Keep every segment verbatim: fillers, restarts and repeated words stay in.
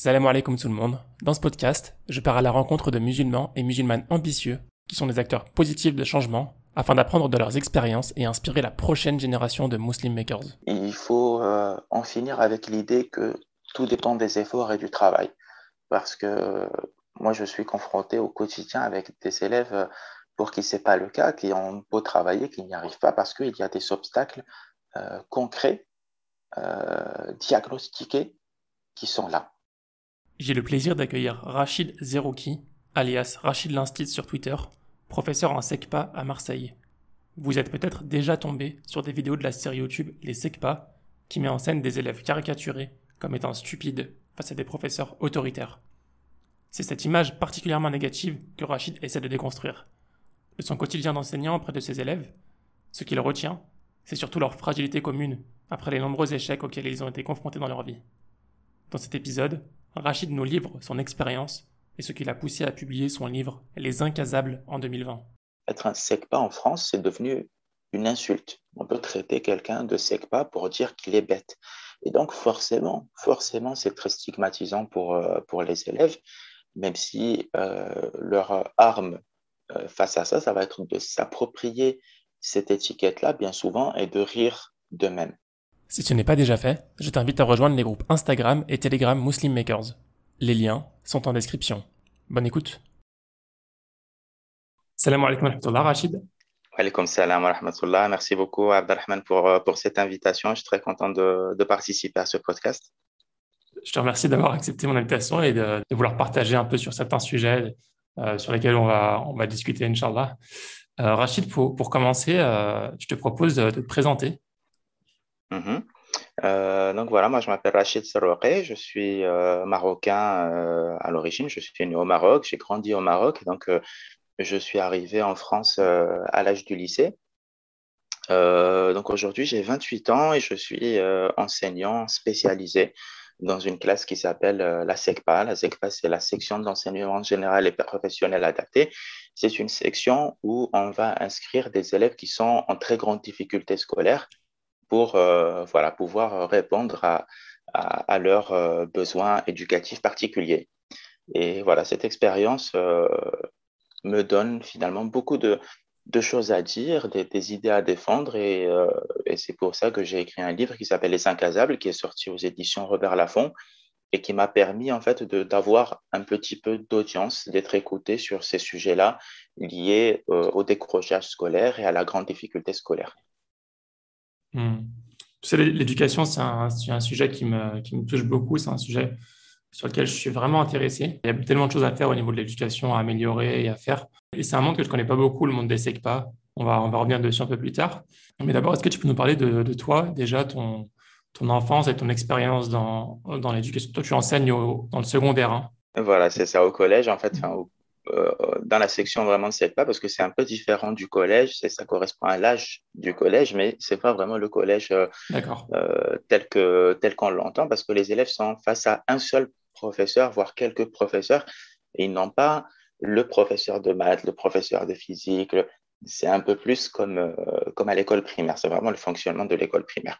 Salam alaikum tout le monde. Dans ce podcast, je pars à la rencontre de musulmans et musulmanes ambitieux qui sont des acteurs positifs de changement afin d'apprendre de leurs expériences et inspirer la prochaine génération de Muslim Makers. Il faut euh, en finir avec l'idée que tout dépend des efforts et du travail. Parce que euh, moi, je suis confronté au quotidien avec des élèves euh, pour qui ce n'est pas le cas, qui ont beau travailler, qui n'y arrivent pas parce qu'il y a des obstacles euh, concrets, euh, diagnostiqués, qui sont là. J'ai le plaisir d'accueillir Rachid Zerouki, alias Rachid l'Instit sur Twitter, professeur en SECPA à Marseille. Vous êtes peut-être déjà tombé sur des vidéos de la série YouTube Les SECPA, qui met en scène des élèves caricaturés comme étant stupides face à des professeurs autoritaires. C'est cette image particulièrement négative que Rachid essaie de déconstruire. De son quotidien d'enseignant auprès de ses élèves, ce qu'il retient, c'est surtout leur fragilité commune après les nombreux échecs auxquels ils ont été confrontés dans leur vie. Dans cet épisode, Rachid nous livre son expérience et ce qui l'a poussé à publier son livre Les Incasables en deux mille vingt. Être un SECPA en France, c'est devenu une insulte. On peut traiter quelqu'un de SECPA pour dire qu'il est bête. Et donc forcément, forcément, c'est très stigmatisant pour, euh, pour les élèves, même si euh, leur arme euh, face à ça, ça va être de s'approprier cette étiquette-là bien souvent et de rire d'eux-mêmes. Si ce n'est pas déjà fait, je t'invite à rejoindre les groupes Instagram et Telegram Muslim Makers. Les liens sont en description. Bonne écoute. Salam alaikum wa rahmatullah, Rachid. Wa alaykoum salam wa rahmatullah. Merci beaucoup, Abdelrahman, pour, euh, pour cette invitation. Je suis très content de, de participer à ce podcast. Je te remercie d'avoir accepté mon invitation et de, de vouloir partager un peu sur certains sujets euh, sur lesquels on va, on va discuter, Inch'Allah. Euh, Rachid, pour, pour commencer, euh, je te propose de, de te présenter. Mhm. Euh, donc voilà, moi je m'appelle Rachid Serrouaqi, je suis euh, marocain euh, à l'origine, je suis né au Maroc, j'ai grandi au Maroc, donc euh, je suis arrivé en France euh, à l'âge du lycée. Euh, donc aujourd'hui j'ai vingt-huit ans et je suis euh, enseignant spécialisé dans une classe qui s'appelle euh, la SECPA. La SECPA, c'est la section d'enseignement général et professionnel adapté. C'est une section où on va inscrire des élèves qui sont en très grande difficulté scolaire pour euh, voilà, pouvoir répondre à, à, à leurs euh, besoins éducatifs particuliers. Et voilà, cette expérience euh, me donne finalement beaucoup de, de choses à dire, des, des idées à défendre, et, euh, et c'est pour ça que j'ai écrit un livre qui s'appelle Les Incasables, qui est sorti aux éditions Robert Laffont, et qui m'a permis en fait de, d'avoir un petit peu d'audience, d'être écouté sur ces sujets-là liés euh, au décrochage scolaire et à la grande difficulté scolaire. Hmm. Tu sais, l'éducation, c'est un, c'est un sujet qui me, qui me touche beaucoup. C'est un sujet sur lequel je suis vraiment intéressé. Il y a tellement de choses à faire au niveau de l'éducation, à améliorer et à faire. Et c'est un monde que je connais pas beaucoup, le monde des SECPA. On va, on va revenir dessus un peu plus tard. Mais d'abord, est-ce que tu peux nous parler de, de toi, déjà, ton, ton enfance et ton expérience dans, dans l'éducation? Toi, tu enseignes au- dans le secondaire, hein. Voilà, c'est ça au collège, en fait, enfin, au- euh, dans la section vraiment de SECPA, parce que c'est un peu différent du collège, c'est, ça correspond à l'âge du collège, mais c'est pas vraiment le collège euh, D'accord. euh, tel que, tel qu'on l'entend, parce que les élèves sont face à un seul professeur, voire quelques professeurs, et ils n'ont pas le professeur de maths, le professeur de physique, le- c'est un peu plus comme, euh, comme à l'école primaire, c'est vraiment le fonctionnement de l'école primaire.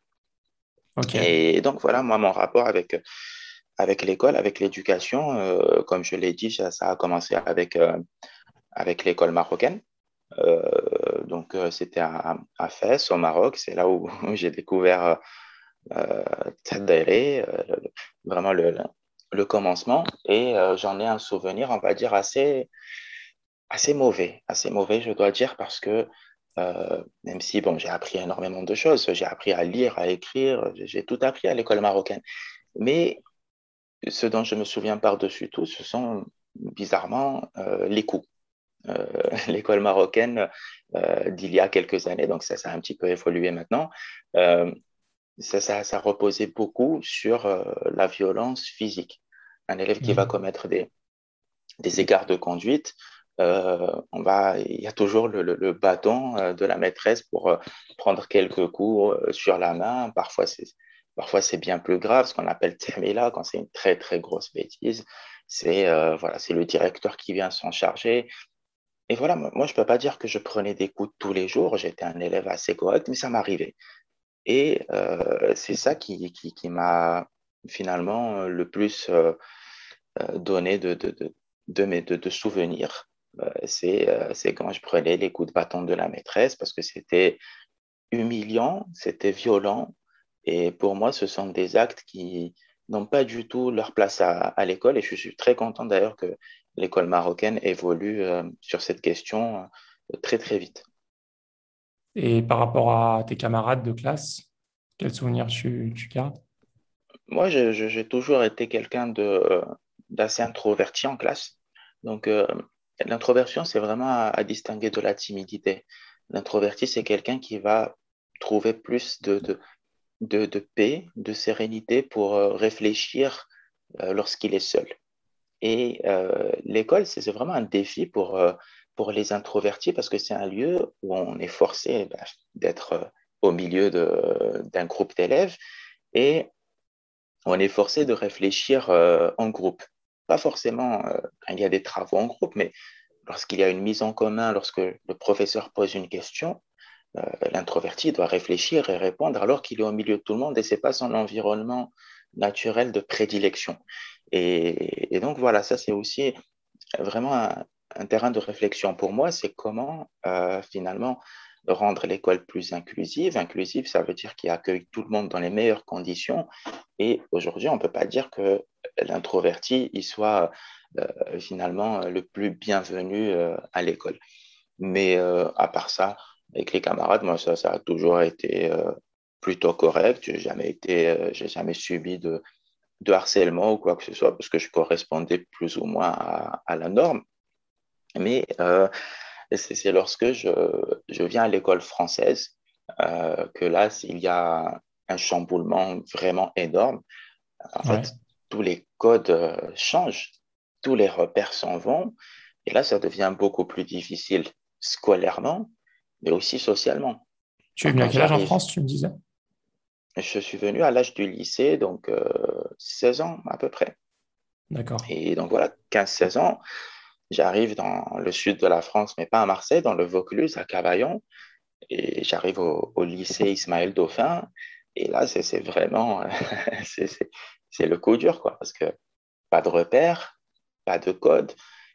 OK. Et donc, voilà, moi, mon rapport avec, avec l'école, avec l'éducation, euh, comme je l'ai dit, ça, ça a commencé avec, euh, avec l'école marocaine. Euh, donc, euh, c'était à, à Fès, au Maroc. C'est là où j'ai découvert euh, Tadairé, euh, le- vraiment le, le, le commencement. Et euh, j'en ai un souvenir, on va dire, assez, assez mauvais. Assez mauvais, je dois dire, parce que euh, même si, bon, j'ai appris énormément de choses, j'ai appris à lire, à écrire, j'ai j'ai tout appris à l'école marocaine. Mais ce dont je me souviens par-dessus tout, ce sont bizarrement euh, les coups. Euh, l'école marocaine euh, d'il y a quelques années, donc ça, ça a un petit peu évolué maintenant, euh, ça, ça, ça reposait beaucoup sur euh, la violence physique. Un élève qui va Hmm. commettre des, des égards de conduite, euh, on va, il y a toujours le, le, le bâton euh, de la maîtresse pour euh, prendre quelques coups euh, sur la main. Parfois, c'est, parfois, c'est bien plus grave, ce qu'on appelle temela, quand c'est une très, très grosse bêtise. C'est euh, voilà, c'est le directeur qui vient s'en charger. Et voilà, moi, je ne peux pas dire que je prenais des coups tous les jours. J'étais un élève assez correct, mais ça m'arrivait. Et euh, c'est ça qui, qui, qui m'a finalement euh, le plus euh, euh, donner de, de, de, de, mes, de, de souvenirs. Euh, c'est, euh, c'est quand je prenais les coups de bâton de la maîtresse parce que c'était humiliant, c'était violent. Et pour moi, ce sont des actes qui n'ont pas du tout leur place à, à l'école. Et je suis très content d'ailleurs que l'école marocaine évolue euh, sur cette question euh, très, très vite. Et par rapport à tes camarades de classe, quels souvenirs tu, tu gardes? Moi, je- je- j'ai toujours été quelqu'un de, d'assez introverti en classe. Donc, euh, l'introversion, c'est vraiment à, à distinguer de la timidité. L'introverti, c'est quelqu'un qui va trouver plus de, de, de, de paix, de sérénité pour euh, réfléchir euh, lorsqu'il est seul. Et euh, l'école, c'est c'est vraiment un défi pour, euh, pour les introvertis parce que c'est un lieu où on est forcé bah, d'être euh, au milieu de- d'un groupe d'élèves et on est forcé de réfléchir euh, en groupe. Pas forcément euh, quand il y a des travaux en groupe, mais lorsqu'il y a une mise en commun, lorsque le professeur pose une question, euh, l'introverti doit réfléchir et répondre alors qu'il est au milieu de tout le monde et c'est pas son environnement naturel de prédilection. Et, et donc voilà, ça c'est aussi vraiment un, un terrain de réflexion pour moi, c'est comment euh, finalement rendre l'école plus inclusive. Inclusive, ça veut dire qu'il accueille tout le monde dans les meilleures conditions. Et aujourd'hui, on ne peut pas dire que l'introverti, il soit euh, finalement le plus bienvenu euh, à l'école. Mais euh, à part ça, avec les camarades, moi, ça, ça a toujours été euh, plutôt correct. J'ai jamais été, euh, j'ai jamais subi de, de harcèlement ou quoi que ce soit parce que je correspondais plus ou moins à, à la norme. Mais euh, c'est c'est lorsque je, je viens à l'école française euh, que là, il y a un chamboulement vraiment énorme. En Ouais. fait, tous les codes euh, changent, tous les repères s'en vont, et là, ça devient beaucoup plus difficile scolairement, mais aussi socialement. Tu es Donc, venu à quand quel âge en j'arrive, France, tu me disais? je suis venu à l'âge du lycée, donc euh, seize ans à peu près. D'accord. Et donc voilà, quinze seize ans, j'arrive dans le sud de la France, mais pas à Marseille, dans le Vaucluse, à Cavaillon. Et j'arrive au, au lycée Ismaël Dauphin. Et là, c'est c'est vraiment, c'est c'est- c'est le coup dur, quoi, parce que pas de repères, pas de code.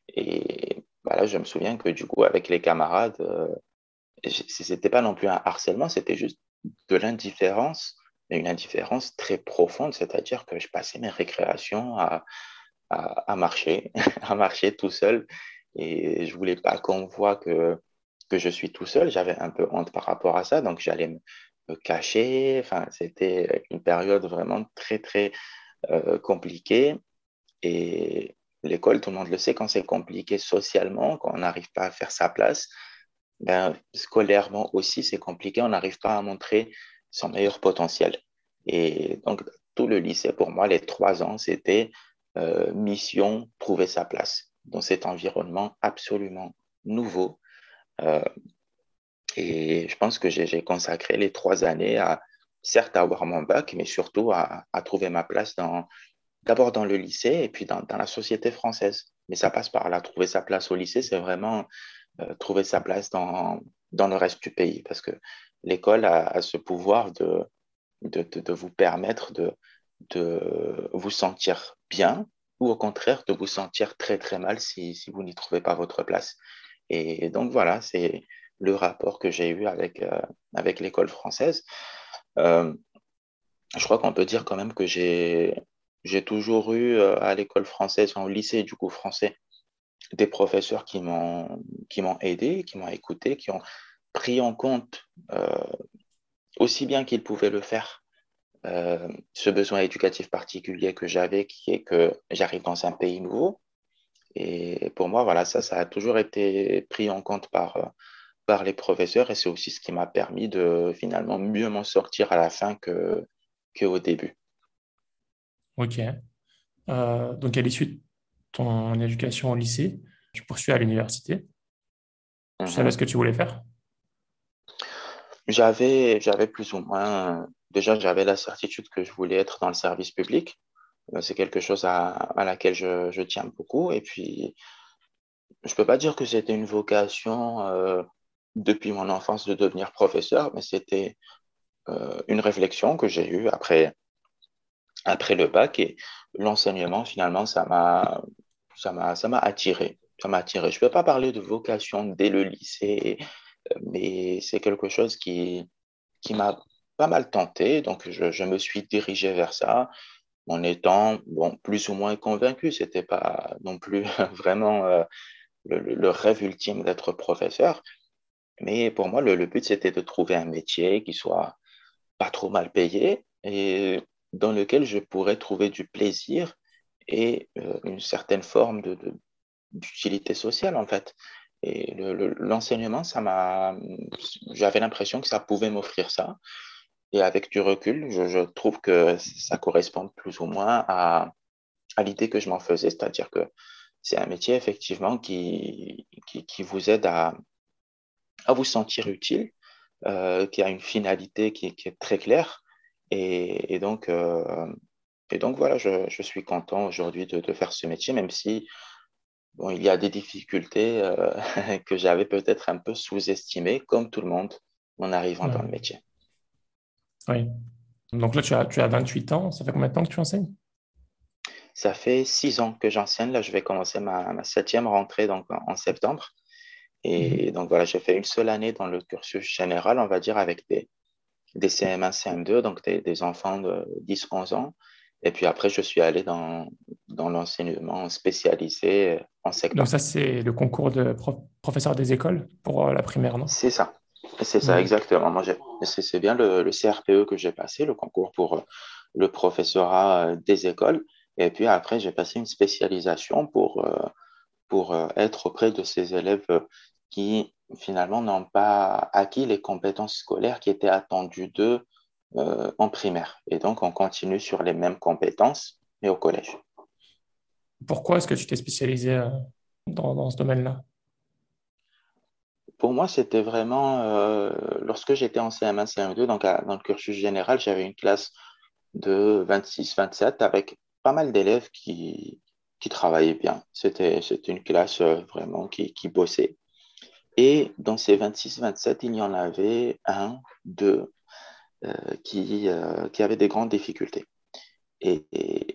Et voilà, je me souviens que du coup, avec les camarades, euh, j- c'était pas non plus un harcèlement, c'était juste de l'indifférence, mais une indifférence très profonde, c'est-à-dire que je passais mes récréations à, à, à marcher, à marcher tout seul. Et je voulais pas qu'on voit que, que je suis tout seul. J'avais un peu honte par rapport à ça, donc j'allais me, me cacher. Enfin, c'était une période vraiment très, très euh, compliquée. Et l'école, tout le monde le sait, quand c'est compliqué socialement, quand on n'arrive pas à faire sa place, ben, scolairement aussi, c'est compliqué. On n'arrive pas à montrer son meilleur potentiel. Et donc, tout le lycée, pour moi, les trois ans, c'était euh, mission, trouver sa place dans cet environnement absolument nouveau. Euh, et je pense que j'ai j'ai consacré les trois années à, certes, à avoir mon bac, mais surtout à, à trouver ma place dans, d'abord dans le lycée et puis dans, dans la société française. Mais ça passe par là. Trouver sa place au lycée, c'est vraiment euh, trouver sa place dans, dans le reste du pays parce que l'école a, a ce pouvoir de, de, de, de vous permettre de, de vous sentir bien ou au contraire de vous sentir très très mal si, si vous n'y trouvez pas votre place. Et donc voilà, c'est le rapport que j'ai eu avec, euh, avec l'école française. Euh, je crois qu'on peut dire quand même que j'ai, j'ai toujours eu euh, à l'école française, au lycée du coup français, des professeurs qui m'ont qui m'ont aidé, qui m'ont écouté, qui ont pris en compte euh, aussi bien qu'ils pouvaient le faire euh, ce besoin éducatif particulier que j'avais, qui est que j'arrive dans un pays nouveau. Et pour moi, voilà, ça, ça a toujours été pris en compte par, euh, par les professeurs et c'est aussi ce qui m'a permis de finalement mieux m'en sortir à la fin que, qu'au début. Ok. Euh, donc, à l'issue de ton éducation au lycée, tu poursuis à l'université. Tu savais ce Mhm. que tu voulais faire? J'avais, j'avais plus ou moins, déjà, j'avais la certitude que je voulais être dans le service public. Euh, C'est quelque chose à, à laquelle je, je tiens beaucoup. Et puis, je peux pas dire que c'était une vocation euh, depuis mon enfance de devenir professeur, mais c'était euh, une réflexion que j'ai eue après, après le bac. Et l'enseignement, finalement, ça m'a, ça m'a, ça m'a attiré. Ça m'a attiré. Je ne peux pas parler de vocation dès le lycée, euh, mais c'est quelque chose qui, qui m'a pas mal tenté. Donc, je, je me suis dirigé vers ça en étant, bon, plus ou moins convaincu. C'était pas non plus vraiment euh, le, le- le rêve ultime d'être professeur. Mais pour moi, le, le but, c'était de trouver un métier qui soit pas trop mal payé et dans lequel je pourrais trouver du plaisir et euh, une certaine forme de, de- d'utilité sociale, en fait. Et le- le- l'enseignement, ça m'a, j'avais l'impression que ça pouvait m'offrir ça. Et avec du recul, je, je trouve que ça correspond plus ou moins à, à l'idée que je m'en faisais, c'est-à-dire que c'est un métier effectivement qui, qui, qui vous aide à, à vous sentir utile, euh, qui a une finalité qui, qui est très claire. Et, et donc, euh, et donc voilà, je, je suis content aujourd'hui de, de faire ce métier, même si bon, il y a des difficultés euh, que j'avais peut-être un peu sous-estimées, comme tout le monde, en arrivant dans le Ouais. métier. Oui. Donc là, tu as, tu as vingt-huit ans. Ça fait combien de temps que tu enseignes? Ça fait six ans que j'enseigne. Là, je vais commencer ma, ma septième rentrée donc, en, en septembre. Et Mhm. donc voilà, j'ai fait une seule année dans le cursus général, on va dire, avec des, des C M un, C M deux, donc des, des enfants de dix onze ans. Et puis après, je suis allé dans, dans l'enseignement spécialisé en Donc SECPA. ça, c'est le concours de prof- professeur des écoles pour euh, la primaire, non? C'est ça. C'est ça, Mhm. exactement. Moi, j'ai- c'est c'est bien le, le C R P E que j'ai passé, le concours pour euh, le professorat euh, des écoles. Et puis après, j'ai passé une spécialisation pour, euh, pour euh, être auprès de ces élèves euh, qui finalement n'ont pas acquis les compétences scolaires qui étaient attendues d'eux euh, en primaire. Et donc, on continue sur les mêmes compétences, mais au collège. Pourquoi est-ce que tu t'es spécialisé euh, dans, dans ce domaine-là? Pour moi, c'était vraiment, euh, lorsque j'étais en C M un, C M deux, donc à- dans le cursus général, j'avais une classe de vingt-six, vingt-sept avec pas mal d'élèves qui, qui travaillaient bien. C'était, c'était une classe euh, vraiment qui, qui bossait. Et dans ces vingt-six, vingt-sept, il y en avait un, deux euh, qui, euh, qui avaient des grandes difficultés. Et, et,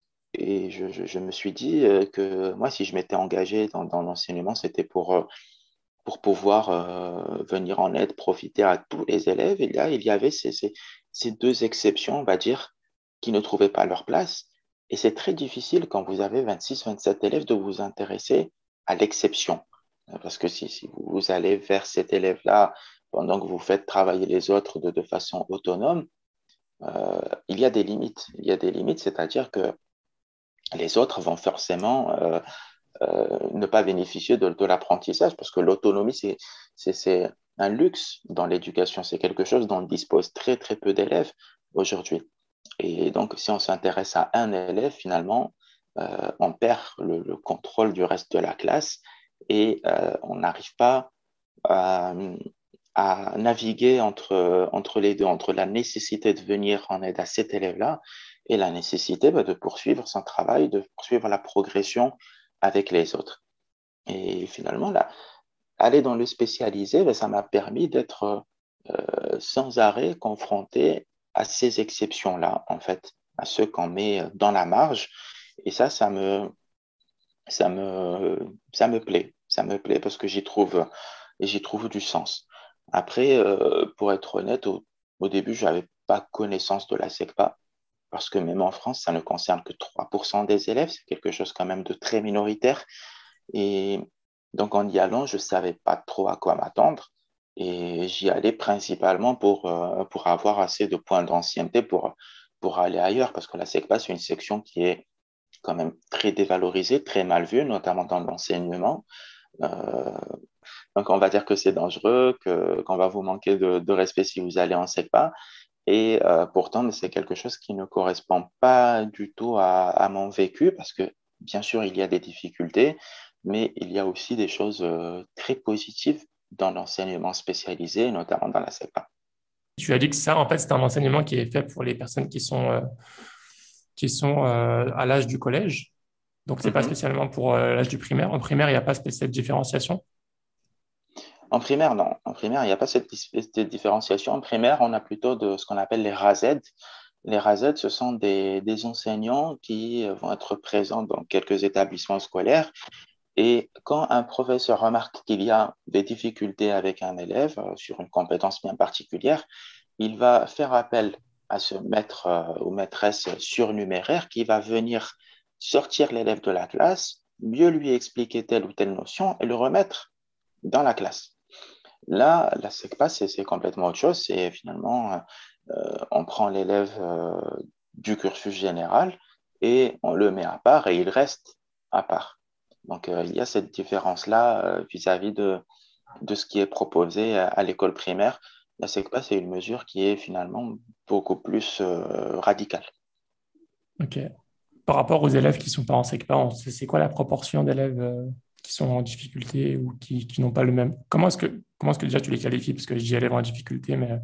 et je, je- je me suis dit euh, que moi, si je m'étais engagé dans, dans l'enseignement, c'était pour, euh, pour pouvoir euh, venir en aide, profiter à tous les élèves. Et là, il y avait ces, ces, ces deux exceptions, on va dire, qui ne trouvaient pas leur place. Et c'est très difficile quand vous avez vingt-six, vingt-sept élèves de vous intéresser à l'exception. Euh, Parce que si, si vous allez vers cet élève-là pendant que vous faites travailler les autres de, de façon autonome, euh, il y a des limites. Il y a des limites, c'est-à-dire que les autres vont forcément euh, euh, ne pas bénéficier de, de l'apprentissage parce que l'autonomie, c'est, c'est, c'est un luxe dans l'éducation. C'est quelque chose dont disposent très, très peu d'élèves aujourd'hui. Et donc, si on s'intéresse à un élève, finalement, euh, on perd le, le contrôle du reste de la classe et euh, on n'arrive pas à, à naviguer entre, entre les deux, entre la nécessité de venir en aide à cet élève-là et la nécessité bah, de poursuivre son travail, de poursuivre la progression avec les autres. Et finalement, là, aller dans le spécialisé, bah, ça m'a permis d'être euh, sans arrêt confronté à ces exceptions-là, en fait, à ceux qu'on met dans la marge. Et ça, ça me, ça me, ça me plaît. Ça me plaît parce que j'y trouve, j'y trouve du sens. Après, euh, pour être honnête, au, au début, je n'avais pas connaissance de la SECPA parce que même en France, ça ne concerne que trois pour cent des élèves. C'est quelque chose quand même de très minoritaire. Et donc, en y allant, je ne savais pas trop à quoi m'attendre. Et j'y allais principalement pour, euh, pour avoir assez de points d'ancienneté pour, pour aller ailleurs parce que la SECPA, c'est une section qui est quand même très dévalorisée, très mal vue, notamment dans l'enseignement. Euh, donc, on va dire que c'est dangereux, que, qu'on va vous manquer de, de respect si vous allez en SECPA. Et euh, pourtant, c'est quelque chose qui ne correspond pas du tout à, à mon vécu parce que, bien sûr, il y a des difficultés, mais il y a aussi des choses euh, très positives dans l'enseignement spécialisé, notamment dans la SECPA. Tu as dit que ça, en fait, c'est un enseignement qui est fait pour les personnes qui sont, euh, qui sont euh, à l'âge du collège. Donc, c'est pas Mhm. spécialement pour euh, l'âge du primaire. En primaire, il n'y a pas spé- cette différenciation. En primaire, non. En primaire, il n'y a pas cette, dis- cette différenciation. En primaire, on a plutôt de ce qu'on appelle les R A Z. Les RASED, ce sont des, des enseignants qui euh, vont être présents dans quelques établissements scolaires. Et quand un professeur remarque qu'il y a des difficultés avec un élève euh, sur une compétence bien particulière, il va faire appel à ce maître euh, ou maîtresse surnuméraire qui va venir sortir l'élève de la classe, mieux lui expliquer telle ou telle notion et le remettre dans la classe. Là, la SECPA, c'est c'est complètement autre chose. C'est finalement, euh, on prend l'élève euh, du cursus général et on le met à part et il reste à part. Donc, euh, il y a cette différence-là euh, vis-à-vis de, de ce qui est proposé à, à l'école primaire. La SECPA, c'est une mesure qui est finalement beaucoup plus euh, radicale. Ok. Par rapport aux élèves qui sont pas en SECPA, on sait- c'est quoi la proportion d'élèves euh, qui sont en difficulté ou qui, qui n'ont pas le même... Comment est-ce que, comment est-ce que déjà tu les qualifies? Parce que je dis élèves en difficulté, mais...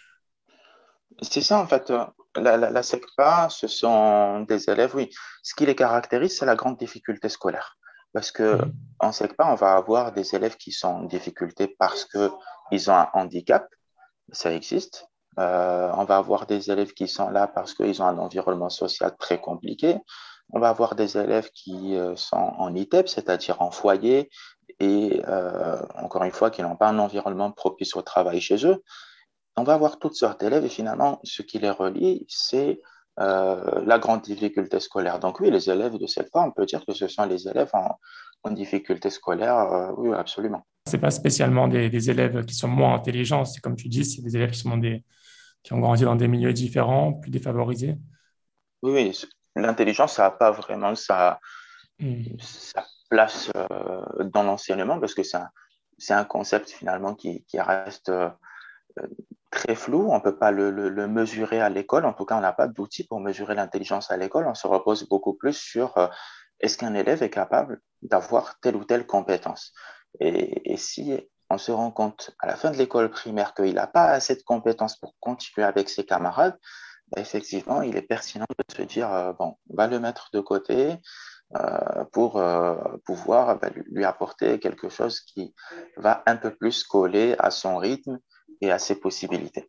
C'est ça, en fait. euh, La, la, la SECPA, ce sont des élèves, oui. Ce qui les caractérise, c'est la grande difficulté scolaire. Parce que Mhm. en SECPA, on va avoir des élèves qui sont en difficulté parce qu'ils ont un handicap, ça existe. Euh, on va avoir des élèves qui sont là parce qu'ils ont un environnement social très compliqué. On va avoir des élèves qui euh, sont en I T E P, c'est-à-dire en foyer, et euh, encore une fois, qui n'ont pas un environnement propice au travail chez eux. On va avoir toutes sortes d'élèves et finalement, ce qui les relie, c'est euh, la grande difficulté scolaire. Donc oui, les élèves de cette part, on peut dire que ce sont les élèves en, en difficulté scolaire. Euh, oui, absolument. C'est pas spécialement des, des élèves qui sont moins intelligents, c'est comme tu dis, c'est des élèves qui sont dans des, qui ont grandi dans des milieux différents, plus défavorisés. Oui, oui, c- l'intelligence, ça n'a pas vraiment sa, Mhm. sa place euh, dans l'enseignement parce que c'est un, c'est un concept finalement qui, qui reste euh, très flou. On ne peut pas le, le- le mesurer à l'école. En tout cas, on n'a pas d'outils pour mesurer l'intelligence à l'école. On se repose beaucoup plus sur euh, est-ce qu'un élève est capable d'avoir telle ou telle compétence. Et, et si on se rend compte à la fin de l'école primaire qu'il n'a pas assez de compétences pour continuer avec ses camarades, ben, effectivement, il est pertinent de se dire, euh, bon, on va le mettre de côté euh, pour euh, pouvoir ben, lui lui apporter quelque chose qui va un peu plus coller à son rythme et à ses possibilités.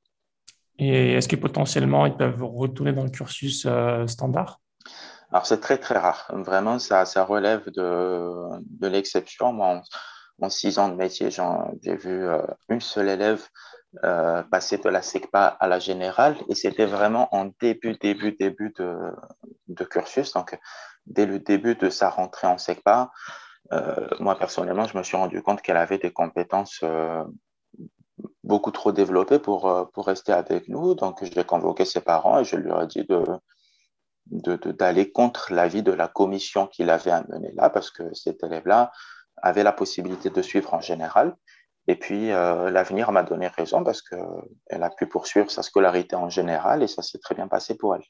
Et est-ce que potentiellement ils peuvent retourner dans le cursus euh, standard? Alors, c'est très, très rare. Vraiment, ça, ça relève de, de l'exception. Moi, en, en six ans de métier, j'en- j'ai vu euh, une seule élève euh, passer de la SECPA à la générale et c'était vraiment en début, début, début de, de cursus. Donc, dès le début de sa rentrée en SECPA, euh, moi, personnellement, je me suis rendu compte qu'elle avait des compétences euh, beaucoup trop développées pour, euh, pour rester avec nous. Donc, j'ai convoqué ses parents et je lui ai dit de de, de- d'aller contre l'avis de la commission qui l'avait amené là, parce que cet élève-là avait la possibilité de suivre en général. Et puis, euh, l'avenir m'a donné raison parce qu'elle a pu poursuivre sa scolarité en général et ça s'est très bien passé pour elle.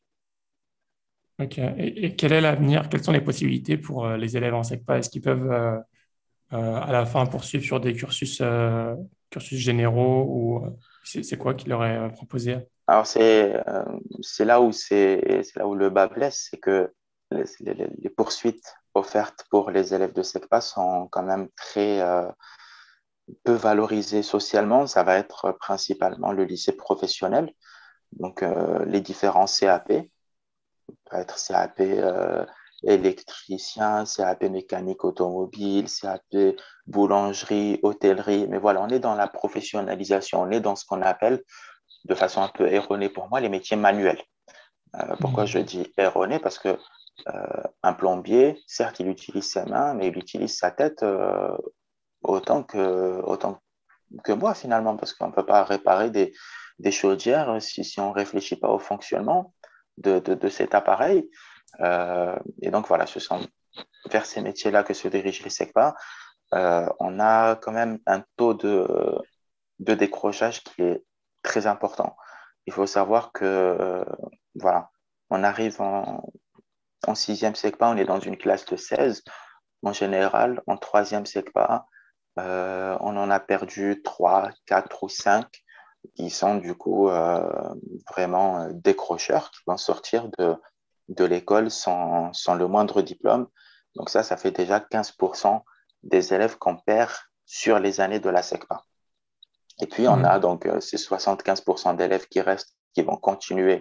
Ok. Et, et quel est l'avenir? Quelles sont les possibilités pour euh, les élèves en SECPA? Est-ce qu'ils peuvent euh, euh, à la fin poursuivre sur des cursus, euh, cursus généraux ou euh, c'est c'est quoi qui leur est euh, proposé? Alors, c'est euh, c'est là où c'est c'est là où le bas blesse, c'est que les, les- les poursuites offertes pour les élèves de SECPA sont quand même très euh, peu valorisées socialement. Ça va être principalement le lycée professionnel, donc euh, les différents C A P. Peut être C A P euh, électricien, C A P mécanique automobile, C A P boulangerie, hôtellerie. Mais voilà, on est dans la professionnalisation, on est dans ce qu'on appelle, de façon un peu erronée pour moi, les métiers manuels. Euh, pourquoi je Hmm. dis erroné? Parce que euh, un plombier, certes, il utilise ses mains, mais il utilise sa tête euh, autant que, autant que moi finalement, parce qu'on ne peut pas réparer des, des chaudières si, si on ne réfléchit pas au fonctionnement de, de, de cet appareil. Euh, et donc voilà, ce sont vers ces métiers-là que se dirigent les SECPA. Euh, on a quand même un taux de, de décrochage qui est très important. Il faut savoir que, euh, voilà, on arrive en, en sixième SECPA, on est dans une classe de seize. En général, en troisième SECPA, euh, on en a perdu trois, quatre ou cinq qui sont du coup euh, vraiment euh, décrocheurs, qui vont sortir de, de l'école sans, sans le moindre diplôme. Donc ça, ça fait déjà quinze pour cent des élèves qu'on perd sur les années de la SECPA. Et puis, on a Hmm. donc euh, ces soixante-quinze pour cent d'élèves qui restent, qui vont continuer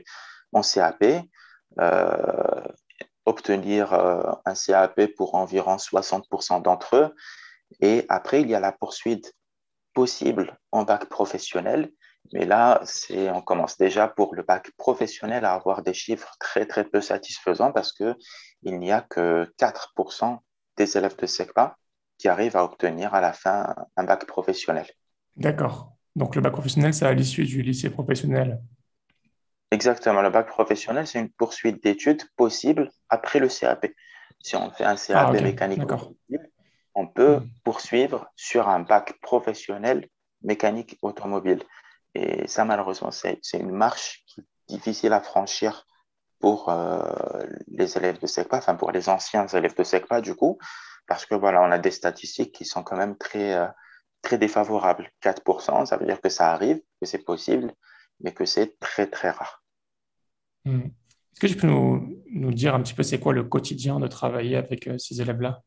en C A P, euh, obtenir euh, un C A P pour environ soixante pour cent d'entre eux. Et après, il y a la poursuite possible en bac professionnel. Mais là, c'est, on commence déjà pour le bac professionnel à avoir des chiffres très, très peu satisfaisants parce que il n'y a que quatre pour cent des élèves de SECPA qui arrivent à obtenir à la fin un bac professionnel. D'accord. Donc le bac professionnel, c'est à l'issue du lycée professionnel. Exactement, le bac professionnel, c'est une poursuite d'études possible après le C A P. Si on fait un Ah, C A P ok, mécanique d'accord. automobile, on peut Hmm. poursuivre sur un bac professionnel mécanique automobile. Et ça, malheureusement, c'est, c'est une marche qui est difficile à franchir pour euh, les élèves de SECPA, enfin pour les anciens élèves de SECPA, du coup, parce que voilà, on a des statistiques qui sont quand même très, euh, très défavorables. quatre pour cent, ça veut dire que ça arrive, que c'est possible, mais que c'est très, très rare. Hmm. Est-ce que tu peux nous, nous dire un petit peu c'est quoi le quotidien de travailler avec euh, ces élèves-là?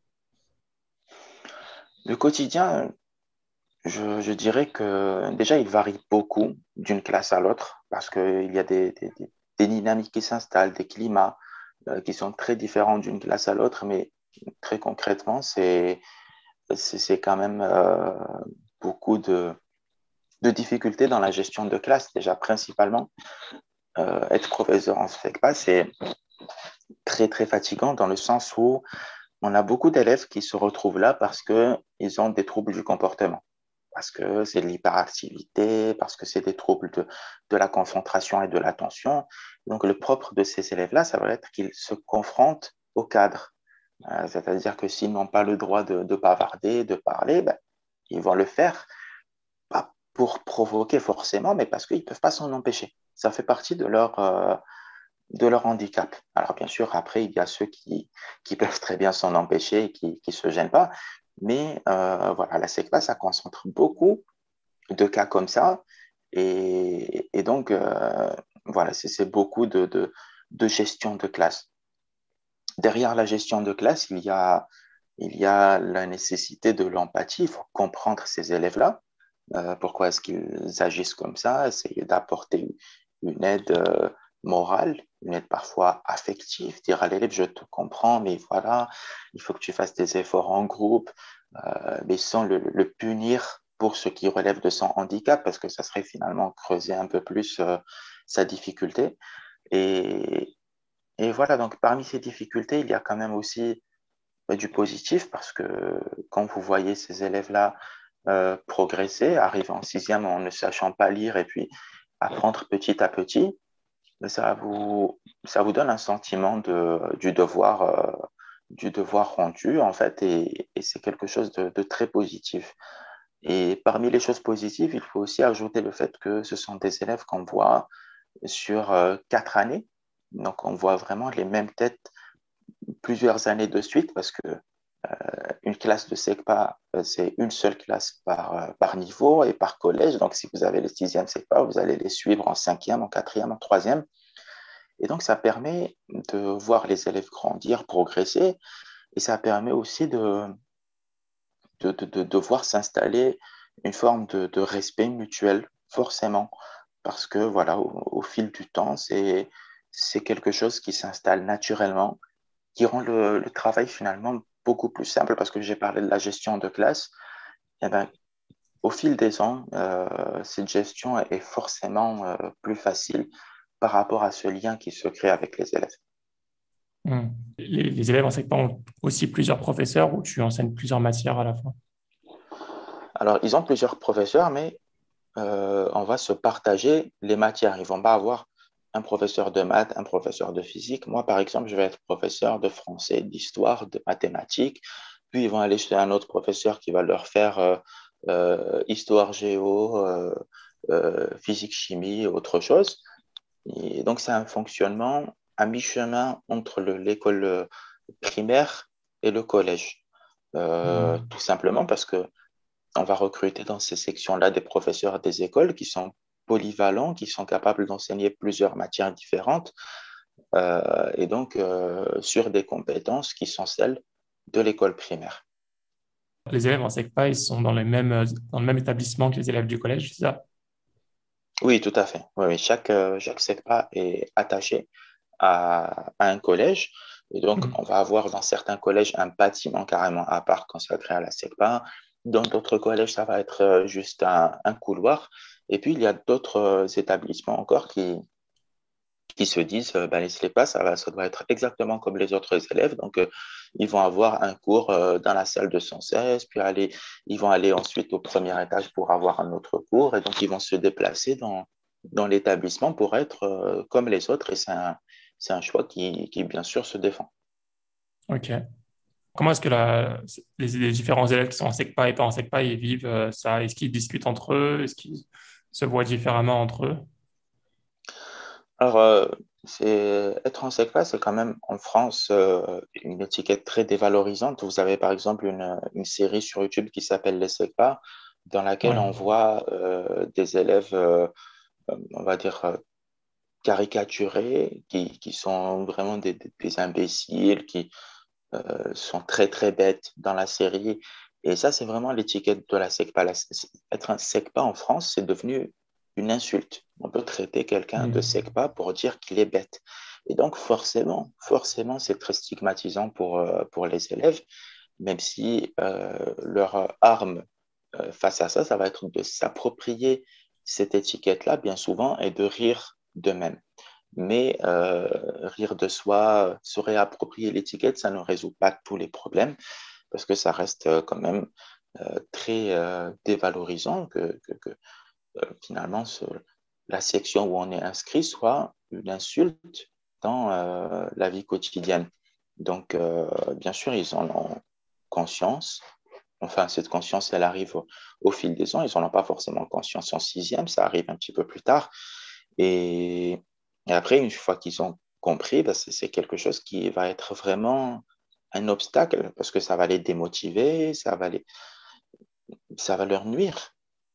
Le quotidien, je, je dirais que déjà, il varie beaucoup d'une classe à l'autre parce qu'il y a des, des, des- des dynamiques qui s'installent, des climats euh, qui sont très différents d'une classe à l'autre, mais très concrètement, c'est, c'est, c'est quand même euh, beaucoup de, de difficultés dans la gestion de classe. Déjà, principalement, euh, être professeur en SFECPA, c'est très, très fatigant dans le sens où on a beaucoup d'élèves qui se retrouvent là parce qu'ils ont des troubles du comportement, parce que c'est de l'hyperactivité, parce que c'est des troubles de, de la concentration et de l'attention. Donc, le propre de ces élèves-là, ça va être qu'ils se confrontent au cadre. Euh, c'est-à-dire que s'ils n'ont pas le droit de, de bavarder, de parler, ben, ils vont le faire, pas pour provoquer forcément, mais parce qu'ils ne peuvent pas s'en empêcher. Ça fait partie de leur, euh, de leur handicap. Alors, bien sûr, après, il y a ceux qui, qui peuvent très bien s'en empêcher et qui ne se gênent pas. Mais euh, voilà, la SECPA, ça concentre beaucoup de cas comme ça. Et, et donc, euh, voilà, c'est c'est beaucoup de, de, de gestion de classe. Derrière la gestion de classe, il y a, il y a la nécessité de l'empathie. Il faut comprendre ces élèves-là. Euh, pourquoi est-ce qu'ils agissent comme ça? Essayer d'apporter une aide euh, morale, une aide parfois affective, dire à l'élève, je te comprends, mais voilà, il faut que tu fasses des efforts en groupe, euh, mais sans le, le punir pour ce qui relève de son handicap, parce que ça serait finalement creuser un peu plus euh, sa difficulté. Et, et voilà, donc parmi ces difficultés, il y a quand même aussi euh, du positif, parce que quand vous voyez ces élèves-là euh, progresser, arriver en sixième en ne sachant pas lire et puis apprendre petit à petit, ben, ça vous, ça vous donne un sentiment de, du devoir, euh, du devoir rendu, en fait, et, et c'est quelque chose de, de très positif. Et parmi les choses positives, il faut aussi ajouter le fait que ce sont des élèves qu'on voit sur euh, quatre années. Donc, on voit vraiment les mêmes têtes plusieurs années de suite parce que une classe de SECPA, euh, c'est une seule classe par, euh, par niveau et par collège. Donc, si vous avez les sixième SECPA, vous allez les suivre en cinquième, en quatrième, en troisième. Et donc, ça permet de voir les élèves grandir, progresser, et ça permet aussi de, de, de, de, de voir s'installer une forme de, de respect mutuel, forcément, parce que voilà, au, au fil du temps, c'est, c'est quelque chose qui s'installe naturellement, qui rend le, le travail finalement beaucoup plus simple, parce que j'ai parlé de la gestion de classe. Eh ben, au fil des ans, euh, cette gestion est forcément euh, plus facile par rapport à ce lien qui se crée avec les élèves. Hmm. Les, les élèves enseignent pas ont aussi plusieurs professeurs ou tu enseignes plusieurs matières à la fois? Alors, ils ont plusieurs professeurs, mais euh, on va se partager les matières. Ils vont pas avoir un professeur de maths, un professeur de physique. Moi, par exemple, je vais être professeur de français, d'histoire, de mathématiques. Puis, ils vont aller chez un autre professeur qui va leur faire euh, euh, histoire, géo, euh, euh, physique, chimie, autre chose. Et donc, c'est un fonctionnement à mi-chemin entre le- l'école euh, primaire et le collège. Euh, Hmm. tout simplement parce que on va recruter dans ces sections-là des professeurs des écoles qui sont polyvalents, qui sont capables d'enseigner plusieurs matières différentes, euh, et donc euh, sur des compétences qui sont celles de l'école primaire. Les élèves en SECPA, ils sont dans les mêmes, dans le même établissement que les élèves du collège, c'est ça? Oui, tout à fait. Oui, oui. Chaque, euh, chaque SECPA est attaché à, à un collège. Et donc, Hmm. on va avoir dans certains collèges un bâtiment carrément à part consacré à la SECPA. Dans d'autres collèges, ça va être euh, juste un, un couloir. Et puis, il y a d'autres euh, établissements encore qui, qui se disent, euh, ben, laissez-les pas, ça va, ça doit être exactement comme les autres élèves. Donc, euh, ils vont avoir un cours euh, dans la salle de cent seize, puis aller, ils vont aller ensuite au premier étage pour avoir un autre cours. Et donc, ils vont se déplacer dans, dans l'établissement pour être euh, comme les autres. Et c'est un, c'est un choix qui, qui, bien sûr, se défend. Ok. Comment est-ce que la, les, les différents élèves qui sont en SECPA et pas en SECPA, ils vivent euh, ça? Est-ce qu'ils discutent entre eux? Est-ce qu'ils se voient différemment entre eux? Alors, euh, c'est, être en SECPA, c'est quand même en France euh, une étiquette très dévalorisante. Vous avez par exemple une, une série sur YouTube qui s'appelle Les SECPA, dans laquelle Ouais. on voit euh, des élèves, euh, on va dire, euh, caricaturés, qui, qui sont vraiment des, des- des imbéciles, qui euh, sont très très bêtes dans la série. Et ça, c'est vraiment l'étiquette de la SECPA. La- être un SECPA en France, c'est devenu une insulte. On peut traiter quelqu'un de Hmm. SECPA pour dire qu'il est bête. Et donc, forcément, forcément, c'est très stigmatisant pour, euh, pour les élèves, même si euh, leur arme euh, face à ça, ça va être de s'approprier cette étiquette-là, bien souvent, et de rire d'eux-mêmes. Mais euh, rire de soi, se réapproprier l'étiquette, ça ne résout pas tous les problèmes parce que ça reste euh, quand même euh, très euh, dévalorisant que, que- que, euh, finalement ce- la section où on est inscrit soit une insulte dans euh, la vie quotidienne. Donc, euh, bien sûr, ils en ont conscience. Enfin, cette conscience, elle arrive au, au fil des ans. Ils n'en ont pas forcément conscience en sixième, ça arrive un petit peu plus tard. Et, et après, une fois qu'ils ont compris, ben, c'est c'est quelque chose qui va être vraiment un obstacle parce que ça va les démotiver, ça va les, ça va leur nuire.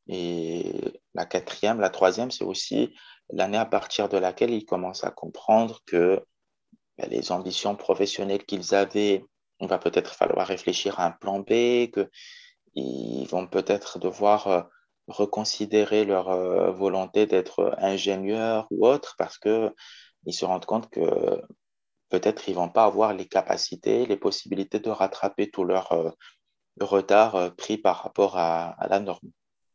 Et la quatrième, la troisième, c'est aussi l'année à partir de laquelle ils commencent à comprendre que ben, les ambitions professionnelles qu'ils avaient, il va peut-être falloir réfléchir à un plan B, qu'ils vont peut-être devoir euh, reconsidérer leur euh, volonté d'être ingénieur ou autre parce que ils se rendent compte que peut-être ils vont pas avoir les capacités, les possibilités de rattraper tout leur euh, retard euh, pris par rapport à, à la norme.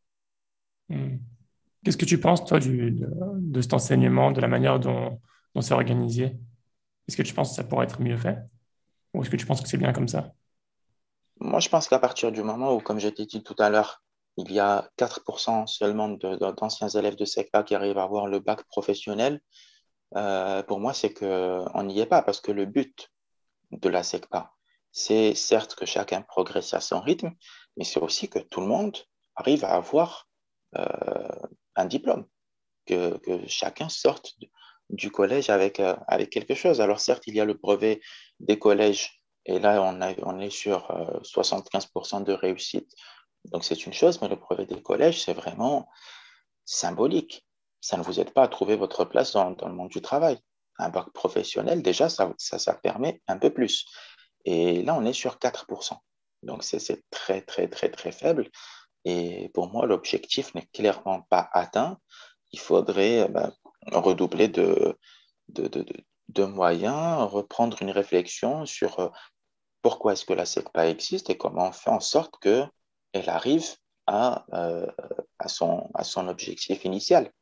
Hmm. Qu'est-ce que tu penses, toi, du, de, de cet enseignement, de la manière dont, dont c'est organisé? Est-ce que tu penses que ça pourrait être mieux fait? Ou est-ce que tu penses que c'est bien comme ça? Moi, je pense qu'à partir du moment où, comme je t'ai dit tout à l'heure, il y a quatre pour cent seulement de- de- d'anciens élèves de SECPA qui arrivent à avoir le bac professionnel, euh, pour moi, c'est qu'on n'y est pas parce que le but de la SECPA, c'est certes que chacun progresse à son rythme, mais c'est aussi que tout le monde arrive à avoir euh, un diplôme, que, que chacun sorte du du collège avec, euh, avec quelque chose. Alors certes, il y a le brevet des collèges, et là, on, a- on est sur euh, soixante-quinze pour cent de réussite. Donc c'est une chose, mais le brevet des collèges, c'est vraiment symbolique. Ça ne vous aide pas à trouver votre place dans, dans le monde du travail. Un bac professionnel, déjà, ça, ça, ça permet un peu plus. Et là, on est sur quatre pour cent. Donc, c'est c'est très, très, très, très faible. Et pour moi, l'objectif n'est clairement pas atteint. Il faudrait euh, ben, redoubler de, de, de, de- de moyens, reprendre une réflexion sur euh, pourquoi est-ce que la SECPA existe et comment on fait en sorte qu'elle arrive à, euh, à son, à son objectif initial.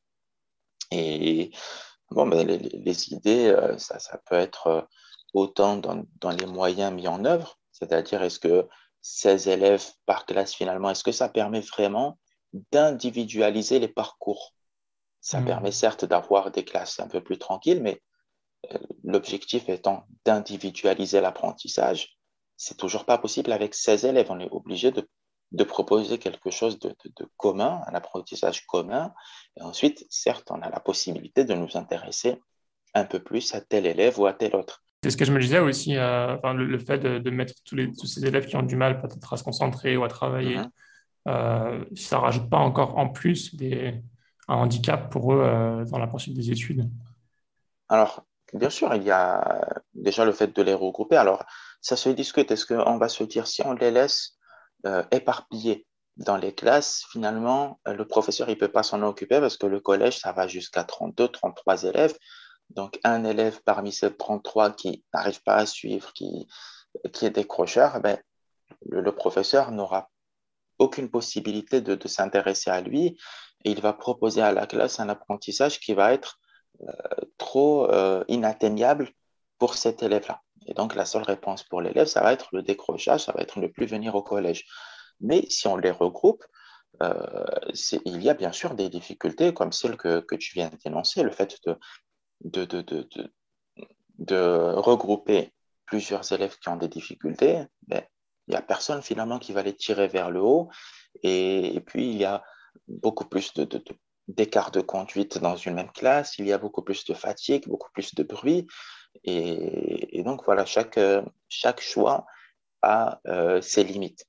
Et bon, ben, les, les- les idées, euh, ça, ça peut être euh, autant dans, dans les moyens mis en œuvre, c'est-à-dire est-ce que seize élèves par classe finalement, est-ce que ça permet vraiment d'individualiser les parcours? Ça permet Hmm. certes d'avoir des classes un peu plus tranquilles, mais euh, l'objectif étant d'individualiser l'apprentissage, c'est toujours pas possible avec seize élèves. On est obligé de, de proposer quelque chose de, de- de commun, un apprentissage commun. Et ensuite, certes, on a la possibilité de nous intéresser un peu plus à tel élève ou à tel autre. C'est ce que je me disais aussi, euh, enfin, le, le fait de, de mettre tous, les, tous ces élèves qui ont du mal peut-être à se concentrer ou à travailler, Mhm. euh, ça rajoute pas encore en plus des, un handicap pour eux euh, dans la poursuite des études. Alors, bien sûr, il y a déjà le fait de les regrouper. Alors, ça se discute. Est-ce qu'on va se dire si on les laisse euh, éparpillés dans les classes, finalement, euh, le professeur, il ne peut pas s'en occuper parce que le collège, ça va jusqu'à trente-deux, trente-trois élèves. Donc, un élève parmi ces trente-trois qui n'arrive pas à suivre, qui, qui est décrocheur, ben, le, le professeur n'aura aucune possibilité de, de s'intéresser à lui et il va proposer à la classe un apprentissage qui va être trop euh, inatteignable pour cet élève-là. Et donc, la seule réponse pour l'élève, ça va être le décrochage, ça va être ne plus venir au collège. Mais si on les regroupe, euh, c'est- il y a bien sûr des difficultés comme celle que, que tu viens d'énoncer, le fait de, de, de, de, de, de regrouper plusieurs élèves qui ont des difficultés, ben, il n'y a personne finalement qui va les tirer vers le haut. Et, et puis, il y a beaucoup plus de, de, de- d'écart de conduite dans une même classe, il y a beaucoup plus de fatigue, beaucoup plus de bruit. Et, et donc, voilà, chaque, euh, chaque choix a euh, ses limites.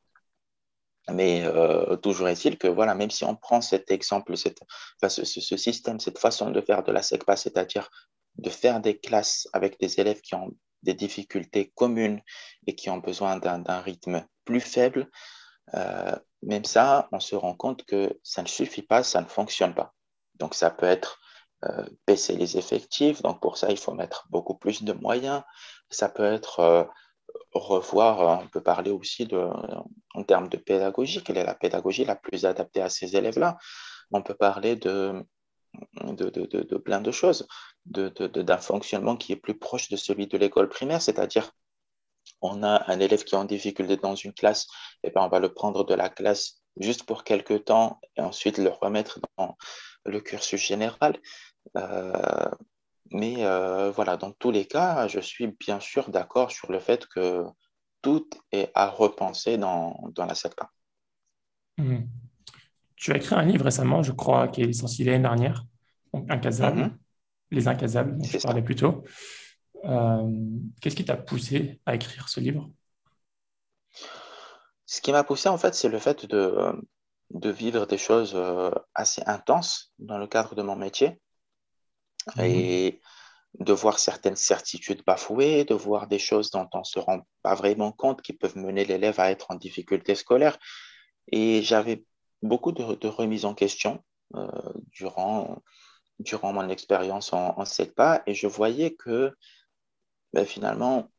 Mais euh, toujours est-il que, voilà, même si on prend cet exemple, cette, enfin, ce, ce- ce système, cette façon de faire de la SECPA, c'est-à-dire de faire des classes avec des élèves qui ont des difficultés communes et qui ont besoin d'un d'un rythme plus faible, euh, même ça, on se rend compte que ça ne suffit pas, ça ne fonctionne pas. Donc, ça peut être euh, baisser les effectifs. Donc, pour ça, il faut mettre beaucoup plus de moyens. Ça peut être euh, revoir, euh, on peut parler aussi de, en termes de pédagogie, quelle est la pédagogie la plus adaptée à ces élèves-là. On peut parler de, de, de, de, de plein de choses, de, de, de- d'un fonctionnement qui est plus proche de celui de l'école primaire, c'est-à-dire on a un élève qui est en difficulté dans une classe, et ben on va le prendre de la classe juste pour quelques temps et ensuite le remettre dans le cursus général. Euh, mais euh, voilà, dans tous les cas, je suis bien sûr d'accord sur le fait que tout est à repenser dans, dans la secta. Hmm. Tu as écrit un livre récemment, je crois, qui est sorti l'année dernière, donc Incasable, Mhm, Les Incasables, dont tu c'est parlais ça. plus tôt. Euh, Qu'est-ce qui t'a poussé à écrire ce livre? Ce qui m'a poussé, en fait, c'est le fait de, de vivre des choses euh, assez intenses dans le cadre de mon métier Mhm. et de voir certaines certitudes bafouées, de voir des choses dont on ne se rend pas vraiment compte qui peuvent mener l'élève à être en difficulté scolaire. Et j'avais beaucoup de, de remises en question euh, durant, durant mon expérience en, en SECPA et je voyais que ben, finalement,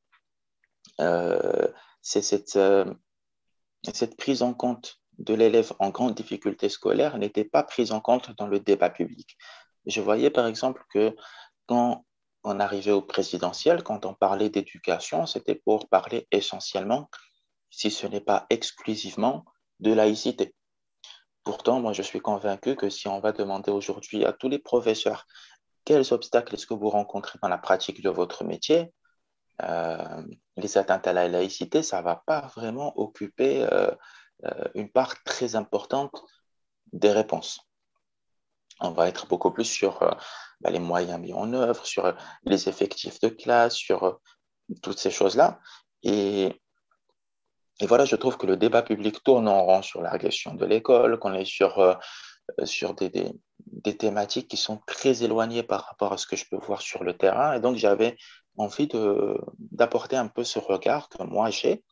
euh, c'est cette, euh, cette prise en compte de l'élève en grande difficulté scolaire n'était pas prise en compte dans le débat public. Je voyais par exemple que quand on arrivait au présidentiel, quand on parlait d'éducation, c'était pour parler essentiellement, si ce n'est pas exclusivement, de laïcité. Pourtant, moi, je suis convaincu que si on va demander aujourd'hui à tous les professeurs quels obstacles est-ce que vous rencontrez dans la pratique de votre métier, euh, les atteintes à la laïcité, ça ne va pas vraiment occuper euh, euh, une part très importante des réponses. On va être beaucoup plus sur euh, bah, les moyens mis en œuvre, sur euh, les effectifs de classe, sur euh, toutes ces choses-là. Et, et voilà, je trouve que le débat public tourne en rond sur la question de l'école, qu'on est sur, euh, sur des, des, des thématiques qui sont très éloignées par rapport à ce que je peux voir sur le terrain. Et donc, j'avais envie de, d'apporter un peu ce regard que moi j'ai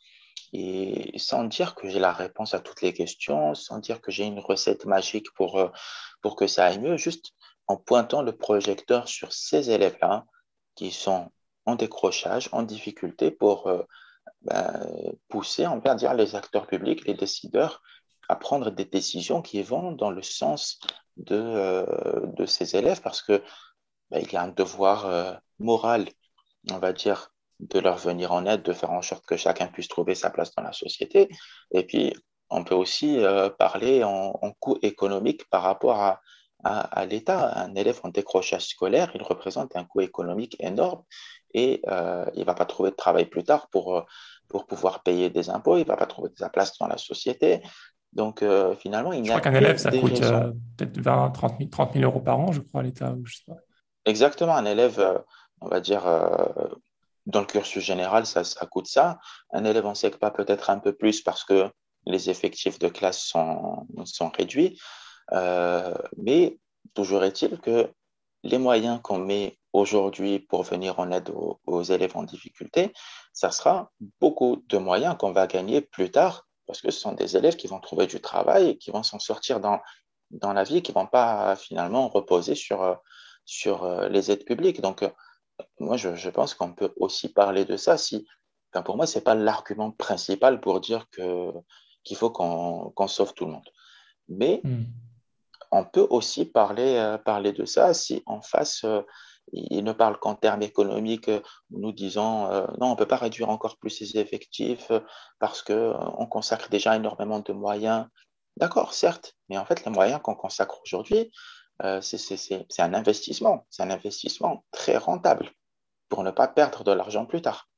et sans dire que j'ai la réponse à toutes les questions, sans dire que j'ai une recette magique pour, euh, pour que ça aille mieux, juste en pointant le projecteur sur ces élèves-là qui sont en décrochage, en difficulté pour euh, ben, pousser, on va dire, les acteurs publics, les décideurs à prendre des décisions qui vont dans le sens de, euh, de ces élèves parce que ben, il y a un devoir euh, moral, on va dire, de leur venir en aide, de faire en sorte que chacun puisse trouver sa place dans la société. Et puis, on peut aussi euh, parler en, en coût économique par rapport à, à, à l'État. Un élève en décrochage scolaire, il représente un coût économique énorme et euh, il ne va pas trouver de travail plus tard pour, euh, pour pouvoir payer des impôts, il ne va pas trouver sa place dans la société. Donc, euh, finalement, il Je n'y crois a qu'un que élève, ça des coûte raisons. euh, peut-être vingt, trente mille, trente mille euros par an, je crois, à l'État, ou je sais pas. Exactement, un élève, euh, on va dire, euh, dans le cursus général, ça, ça coûte ça. Un élève en SECPA peut-être un peu plus parce que les effectifs de classe sont, sont réduits. Euh, mais toujours est-il que les moyens qu'on met aujourd'hui pour venir en aide aux, aux élèves en difficulté, ça sera beaucoup de moyens qu'on va gagner plus tard parce que ce sont des élèves qui vont trouver du travail et qui vont s'en sortir dans, dans la vie, qui ne vont pas finalement reposer sur, euh, sur euh, les aides publiques. Donc, euh, moi, je, je pense qu'on peut aussi parler de ça. Si, enfin, pour moi, ce n'est pas l'argument principal pour dire que, qu'il faut qu'on qu'on sauve tout le monde. Mais Hmm. on peut aussi parler, euh, parler de ça si en face, euh, il ne parle qu'en termes économiques, euh, nous disant euh, non, on ne peut pas réduire encore plus ses effectifs euh, parce qu'on consacre déjà énormément de moyens. D'accord, certes, mais en fait, les moyens qu'on consacre aujourd'hui, euh, c'est c'est- c'est- c'est un investissement. C'est un investissement très rentable pour ne pas perdre de l'argent plus tard.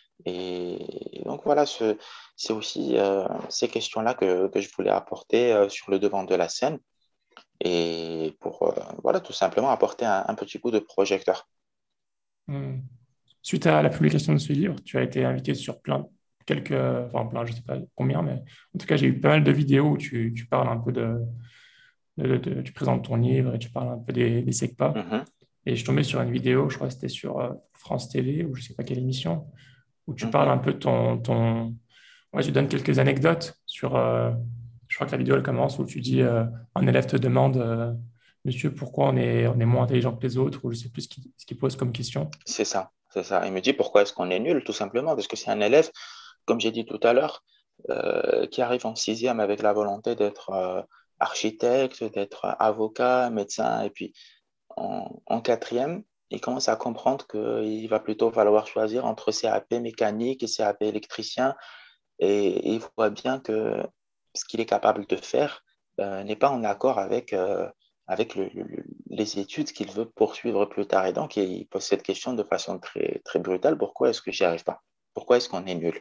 Et donc voilà, ce- c'est aussi euh, ces questions-là que, que je voulais apporter euh, sur le devant de la scène et pour euh, voilà, tout simplement apporter un, un petit coup de projecteur. Hmm. Suite à la publication de ce livre, tu as été invité sur plein, quelques, enfin plein, je sais pas combien, mais en tout cas, j'ai eu pas mal de vidéos où tu, tu parles un peu de, de- de- tu présentes ton livre et tu parles un peu des, des SECPA. Mhm, Et je suis tombé sur une vidéo, je crois que c'était sur euh, France T V ou je sais pas quelle émission, où tu parles mhm. un peu de ton, ton... Ouais, tu donnes quelques anecdotes sur... euh, je crois que la vidéo, elle commence où tu dis, euh, un élève te demande, euh, Monsieur, pourquoi on est, on est moins intelligent que les autres, ou je sais plus ce qu'il ce qu'il pose comme question. C'est ça, c'est ça. Il me dit pourquoi est-ce qu'on est nul, tout simplement, parce que c'est un élève, comme j'ai dit tout à l'heure, euh, qui arrive en sixième avec la volonté d'être euh, architecte, d'être avocat, médecin, et puis en, en quatrième, il commence à comprendre qu'il va plutôt falloir choisir entre C A P mécanique et C A P électricien, et, et il voit bien que ce qu'il est capable de faire euh, n'est pas en accord avec, euh, avec le- le- les études qu'il veut poursuivre plus tard. Et donc, il pose cette question de façon très, très brutale, pourquoi est-ce que j'y arrive pas? Pourquoi est-ce qu'on est nul?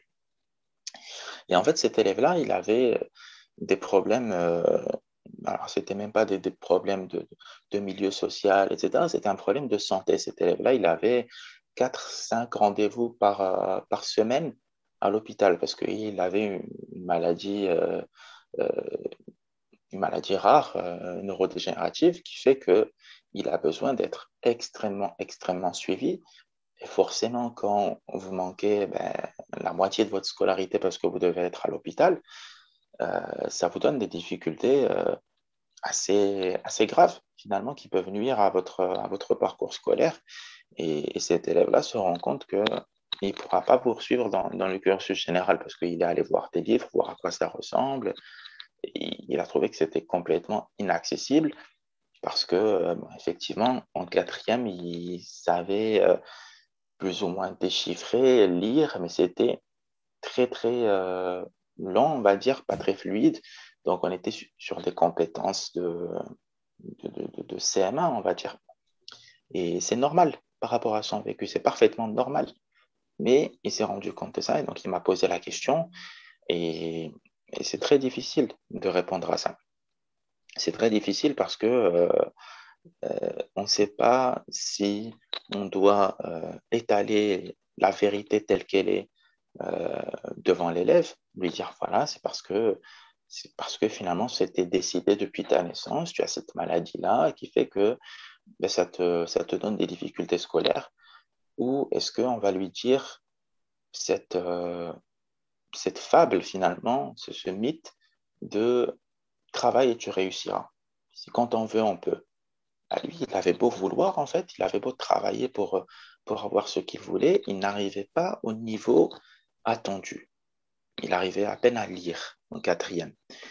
Et en fait, cet élève-là, il avait des problèmes, euh, alors c'était même pas des, des problèmes de, de milieu social, et cetera. C'était un problème de santé. Cet élève-là, il avait quatre, cinq rendez-vous par, euh, par semaine à l'hôpital parce qu'il avait une, une maladie, euh, euh, une maladie rare, euh, neurodégénérative, qui fait que il a besoin d'être extrêmement, extrêmement suivi. Et forcément, quand vous manquez ben, la moitié de votre scolarité parce que vous devez être à l'hôpital, euh, ça vous donne des difficultés euh, assez, assez graves, finalement, qui peuvent nuire à votre, à votre parcours scolaire. Et, et cet élève-là se rend compte que il ne pourra pas poursuivre dans, dans le cursus général parce qu'il est allé voir des livres, voir à quoi ça ressemble. Et il a trouvé que c'était complètement inaccessible parce que, euh, bon, effectivement, en quatrième, il savait euh, plus ou moins déchiffrer, lire, mais c'était très, très euh, lent, on va dire, pas très fluide. Donc, on était su- sur des compétences de, de, de, de C M un, on va dire. Et c'est normal par rapport à son vécu, c'est parfaitement normal. Mais il s'est rendu compte de ça et donc il m'a posé la question et, et c'est très difficile de répondre à ça. C'est très difficile parce que euh, euh, on ne sait pas si on doit euh, étaler la vérité telle qu'elle est euh, devant l'élève, lui dire voilà, c'est parce que c'est parce que finalement c'était décidé depuis ta naissance, tu as cette maladie-là qui fait que ben, ça te, ça te donne des difficultés scolaires. Ou est-ce qu'on va lui dire cette, euh, cette fable finalement, ce, ce mythe de travail et tu réussiras. Si quand on veut, on peut. À lui, il avait beau vouloir, en fait, il avait beau travailler pour, euh, pour avoir ce qu'il voulait, il n'arrivait pas au niveau attendu. Il arrivait à peine à lire en quatrième.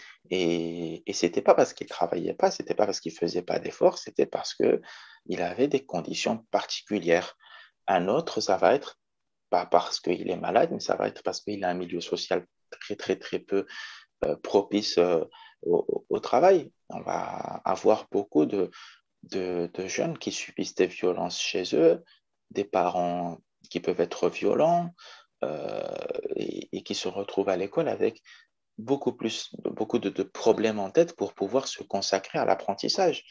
Et, et c'était pas parce qu'il travaillait pas, c'était pas parce qu'il faisait pas d'efforts, c'était parce que il avait des conditions particulières. Un autre, ça va être pas parce qu'il est malade, mais ça va être parce qu'il a un milieu social très, très, très peu euh, propice euh, au, au travail. On va avoir beaucoup de, de, de jeunes qui subissent des violences chez eux, des parents qui peuvent être violents euh, et, et qui se retrouvent à l'école avec beaucoup plus, beaucoup de, de problèmes en tête pour pouvoir se consacrer à l'apprentissage.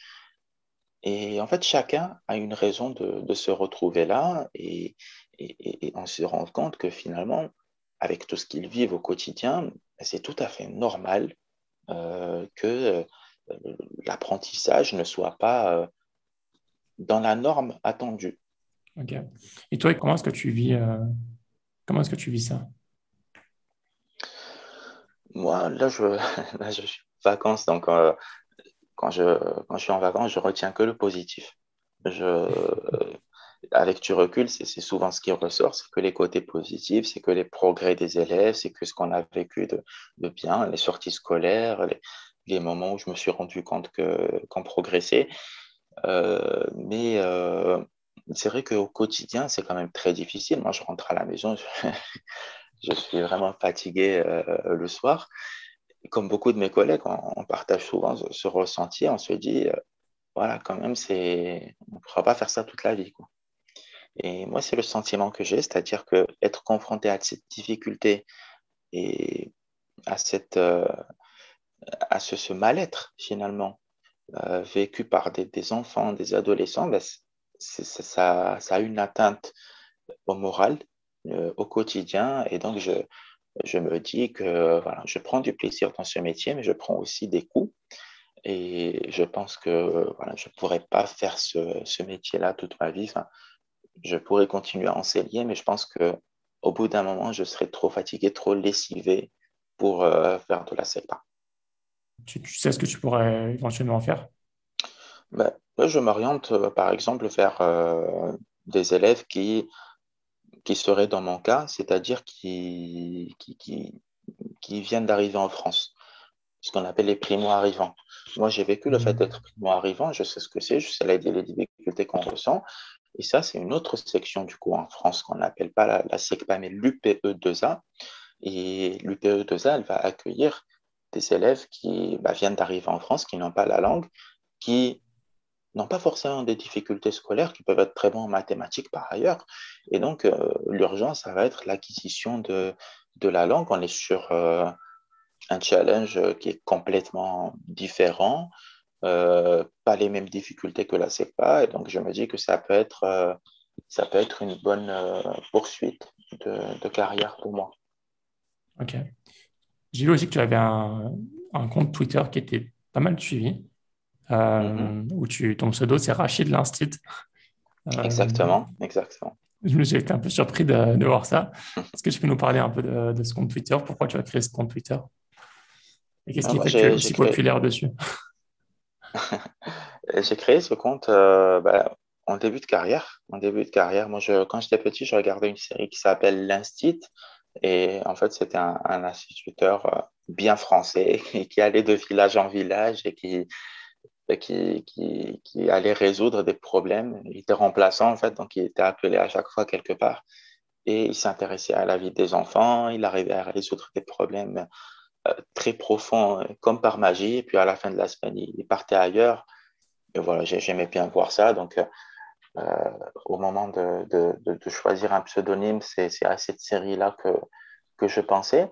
Et en fait, chacun a une raison de, de se retrouver là et, et, et on se rend compte que finalement, avec tout ce qu'ils vivent au quotidien, c'est tout à fait normal euh, que euh, l'apprentissage ne soit pas euh, dans la norme attendue. Ok. Et toi, comment est-ce que tu vis, euh, comment est-ce que tu vis ça? Moi, là, je, là, je suis en vacances, donc euh, quand je, quand je suis en vacances, je retiens que le positif. Je, avec du recul, c'est c'est souvent ce qui ressort, c'est que les côtés positifs, c'est que les progrès des élèves, c'est que ce qu'on a vécu de, de bien, les sorties scolaires, les, les moments où je me suis rendu compte que, qu'on progressait. Euh, mais euh, c'est vrai qu'au quotidien, c'est quand même très difficile. Moi, je rentre à la maison, je, je suis vraiment fatigué euh, le soir. Et comme beaucoup de mes collègues, on, on partage souvent ce, ce ressenti. On se dit, euh, voilà, quand même, c'est, on ne pourra pas faire ça toute la vie, quoi. Et moi, c'est le sentiment que j'ai, c'est-à-dire que être confronté à cette difficulté et à cette, euh, à ce, ce mal-être finalement euh, vécu par des, des enfants, des adolescents, ben, c'est, c'est- ça, ça a une atteinte au moral, euh, au quotidien, et donc je, je me dis que voilà, je prends du plaisir dans ce métier, mais je prends aussi des coups. Et je pense que voilà, je ne pourrais pas faire ce, ce métier-là toute ma vie. Enfin, je pourrais continuer à enseigner, mais je pense que au bout d'un moment, je serais trop fatigué, trop lessivé pour euh, faire de la C E P A. Tu, tu sais ce que tu pourrais éventuellement faire? Ben, là, je m'oriente, euh, par exemple, vers euh, des élèves qui, qui seraient dans mon cas, c'est-à-dire qui, qui, qui, qui viennent d'arriver en France, ce qu'on appelle les primo-arrivants. Moi, j'ai vécu le fait d'être primo-arrivant, je sais ce que c'est, je sais les, les difficultés qu'on ressent. Et ça, c'est une autre section, du coup, en France, qu'on n'appelle pas la, la C E P A, mais l'U P E deux A. Et l'U P E deux A, elle va accueillir des élèves qui bah, viennent d'arriver en France, qui n'ont pas la langue, qui n'ont pas forcément des difficultés scolaires, qui peuvent être très bons en mathématiques par ailleurs. Et donc, euh, l'urgence, ça va être l'acquisition de, de la langue. On est sur euh, un challenge qui est complètement différent, euh, pas les mêmes difficultés que la C E P A. Et donc, je me dis que ça peut être, euh, ça peut être une bonne euh, poursuite de, de carrière pour moi. Ok. J'ai vu aussi que tu avais un, un compte Twitter qui était pas mal suivi, Mhm. euh, où tu, ton pseudo, c'est Rachid l'Instit. Euh, Exactement, exactement. je me- j'ai été un peu surpris de, de voir ça. Est-ce que tu peux nous parler un peu de, de ce compte Twitter? Pourquoi tu as créé ce compte Twitter? Et qu'est-ce Ouais, qui moi, fait que tu es j'ai j'ai aussi créé, populaire dessus? j'ai créé ce compte euh, bah, en début de carrière. En début de carrière, moi, je, quand j'étais petit, je regardais une série qui s'appelle L'Instit. Et en fait, c'était un, un instituteur euh, bien français et qui allait de village en village et qui, et qui, qui, qui allait résoudre des problèmes. Il était remplaçant, en fait, donc il était appelé à chaque fois quelque part. Et il s'intéressait à la vie des enfants. Il arrivait à résoudre des problèmes euh, très profonds, euh, comme par magie. Et puis, à la fin de la semaine, il, il partait ailleurs. Et voilà, j'ai- j'aimais bien voir ça. Donc, euh, au moment de, de, de, de choisir un pseudonyme, c'est c'est à cette série-là que, que je pensais.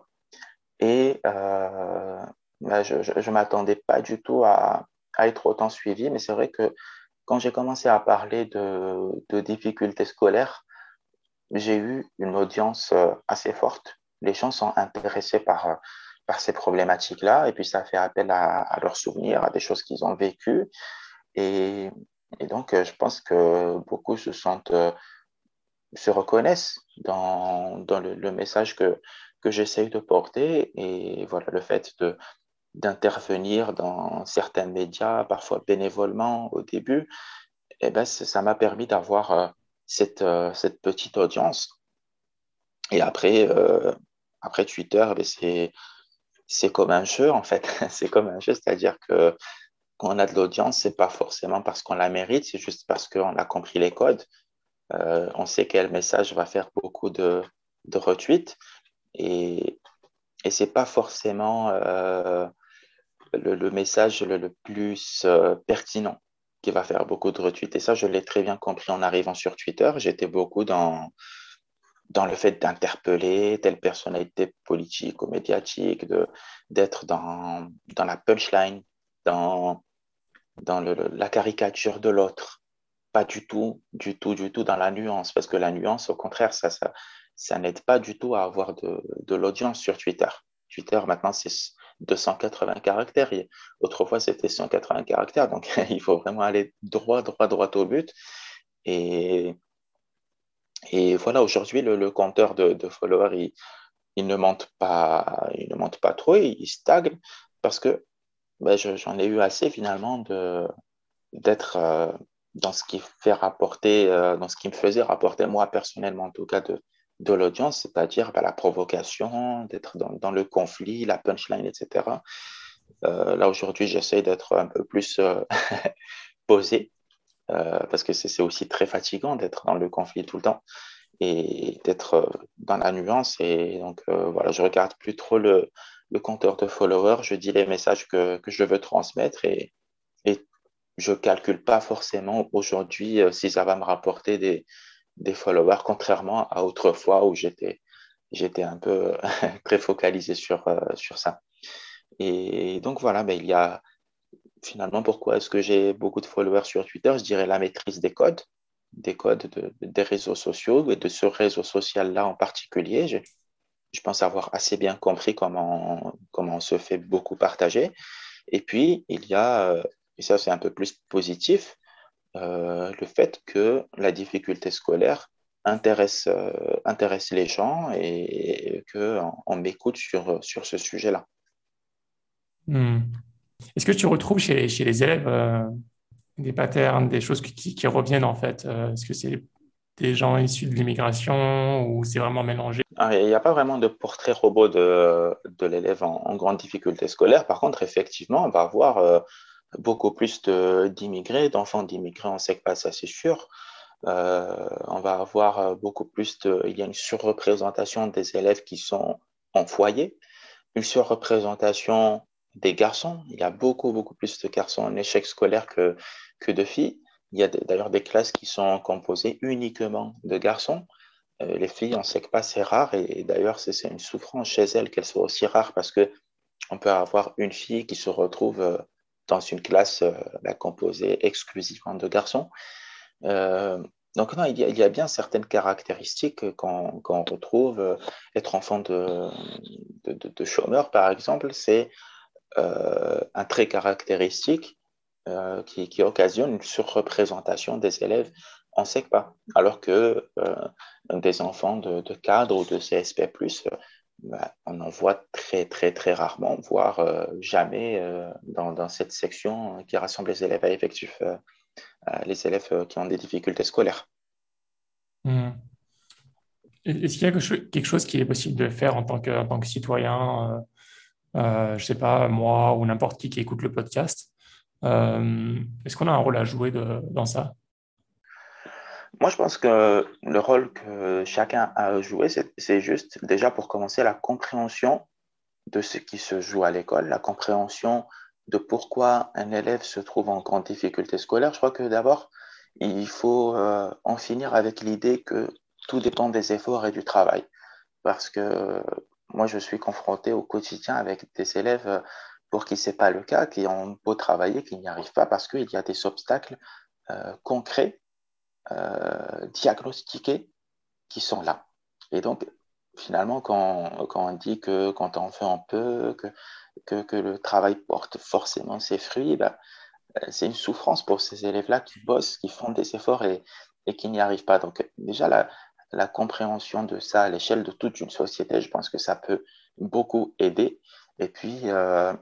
Et euh, ben, je ne m'attendais pas du tout à, à être autant suivi, mais c'est vrai que quand j'ai commencé à parler de, de difficultés scolaires, j'ai eu une audience euh, assez forte. Les gens sont intéressés par, euh, par ces problématiques-là, et puis ça fait appel à, à leurs souvenirs, à des choses qu'ils ont vécues. Et, et donc, euh, je pense que beaucoup se sentent, euh, se reconnaissent dans, dans le, le message que, que j'essaye de porter. Et voilà, le fait de, d'intervenir dans certains médias, parfois bénévolement au début, eh ben, c'est- ça m'a permis d'avoir euh, cette, euh, cette petite audience. Et après, euh, après Twitter, eh ben, c'est, c'est comme un jeu, en fait. C'est comme un jeu, c'est-à-dire que quand on a de l'audience, c'est pas forcément parce qu'on la mérite, c'est juste parce qu'on a compris les codes. Euh, on sait quel message va faire beaucoup de, de retweets et, et c'est pas forcément euh, le, le message le, le plus euh, pertinent qui va faire beaucoup de retweets. Et ça, je l'ai très bien compris en arrivant sur Twitter. J'étais beaucoup dans, dans le fait d'interpeller telle personnalité politique ou médiatique, de, d'être dans, dans la punchline, dans, dans le, la caricature de l'autre. Pas du tout, du tout, du tout dans la nuance, parce que la nuance, au contraire, ça, ça, ça n'aide pas du tout à avoir de, de l'audience sur Twitter. Twitter, maintenant, c'est deux cent quatre-vingts caractères. Et autrefois, c'était cent quatre-vingts caractères. Donc, il faut vraiment aller droit, droit, droit au but. Et, et voilà, aujourd'hui, le, le compteur de, de followers, il, il ne monte pas, il ne monte pas trop, il, il stagne parce que ben, je- j'en ai eu assez finalement de, d'être euh, dans ce qui fait rapporter, euh, dans ce qui me faisait rapporter moi personnellement en tout cas de, de l'audience, c'est-à-dire ben, la provocation, d'être dans, dans le conflit, la punchline, et cetera. Euh, là aujourd'hui, j'essaie d'être un peu plus euh, posé euh, parce que c'est c'est aussi très fatigant d'être dans le conflit tout le temps et d'être euh, dans la nuance. Et donc, euh, voilà, je regarde plus trop le, le compteur de followers, je dis les messages que, que je veux transmettre et, et je calcule pas forcément aujourd'hui euh, si ça va me rapporter des, des followers, contrairement à autrefois où j'étais, j'étais un peu très focalisé sur, euh, sur ça. Et donc, voilà, ben, il y a finalement pourquoi est-ce que j'ai beaucoup de followers sur Twitter? Je dirais la maîtrise des codes, des codes de- des réseaux sociaux et de ce réseau social-là en particulier. Je, je pense avoir assez bien compris comment, comment on se fait beaucoup partager. Et puis, il y a, euh, et ça c'est un peu plus positif, euh, le fait que la difficulté scolaire intéresse, euh, intéresse les gens et qu'on on m'écoute sur, sur ce sujet-là. Hmm. Est-ce que tu retrouves chez, chez les élèves euh, des patterns, des choses qui, qui- qui reviennent en fait? Euh, est-ce que c'est des gens issus de l'immigration ou c'est vraiment mélangé? Ah, il n'y a pas vraiment de portrait robot de, de l'élève en, en grande difficulté scolaire. Par contre, effectivement, on va avoir euh, beaucoup plus de- d'immigrés, d'enfants d'immigrés en SECPA, ça c'est sûr. Euh, on va avoir euh, beaucoup plus de... Il y a une surreprésentation des élèves qui sont en foyer, une surreprésentation des garçons. Il y a beaucoup, beaucoup plus de garçons en échec scolaire que, que de filles. Il y a d'ailleurs des classes qui sont composées uniquement de garçons. Euh, les filles, on sait que pas, c'est rare et, et d'ailleurs, c'est c'est une souffrance chez elles qu'elles soient aussi rares parce que on peut avoir une fille qui se retrouve euh, dans une classe euh, bah, composée exclusivement de garçons. Euh, donc, non, il y a, il y a bien certaines caractéristiques qu'on qu'on retrouve. Euh, être enfant de, de, de, de chômeur, par exemple, c'est euh, un trait caractéristique euh, qui, qui occasionne une surreprésentation des élèves en SECPA, alors que euh, des enfants de, de cadre ou de C S P plus, euh, bah, on en voit très, très, très rarement, voire euh, jamais euh, dans, dans cette section qui rassemble les élèves à effectif, euh, les élèves euh, qui ont des difficultés scolaires. Hmm. Est-ce qu'il y a quelque cho- quelque chose qui est possible de faire en tant que, en tant que citoyen, euh, euh, je sais pas, moi ou n'importe qui qui écoute le podcast? Euh, est-ce qu'on a un rôle à jouer de- dans ça? Moi, je pense que le rôle que chacun a à jouer, c'est c'est juste déjà pour commencer la compréhension de ce qui se joue à l'école, la compréhension de pourquoi un élève se trouve en grande difficulté scolaire. Je crois que d'abord, il faut euh, en finir avec l'idée que tout dépend des efforts et du travail. Parce que moi, je suis confronté au quotidien avec des élèves euh, pour qui ce n'est pas le cas, qui ont beau travailler, qui n'y arrivent pas parce qu'il y a des obstacles euh, concrets, euh, diagnostiqués, qui sont là. Et donc, finalement, quand, quand on dit que quand on fait un peu, que, que, que le travail porte forcément ses fruits, ben, euh, c'est une souffrance pour ces élèves-là qui bossent, qui font des efforts et, et qui n'y arrivent pas. Donc, déjà, la, la compréhension de ça à l'échelle de toute une société, je pense que ça peut beaucoup aider. Et puis, euh,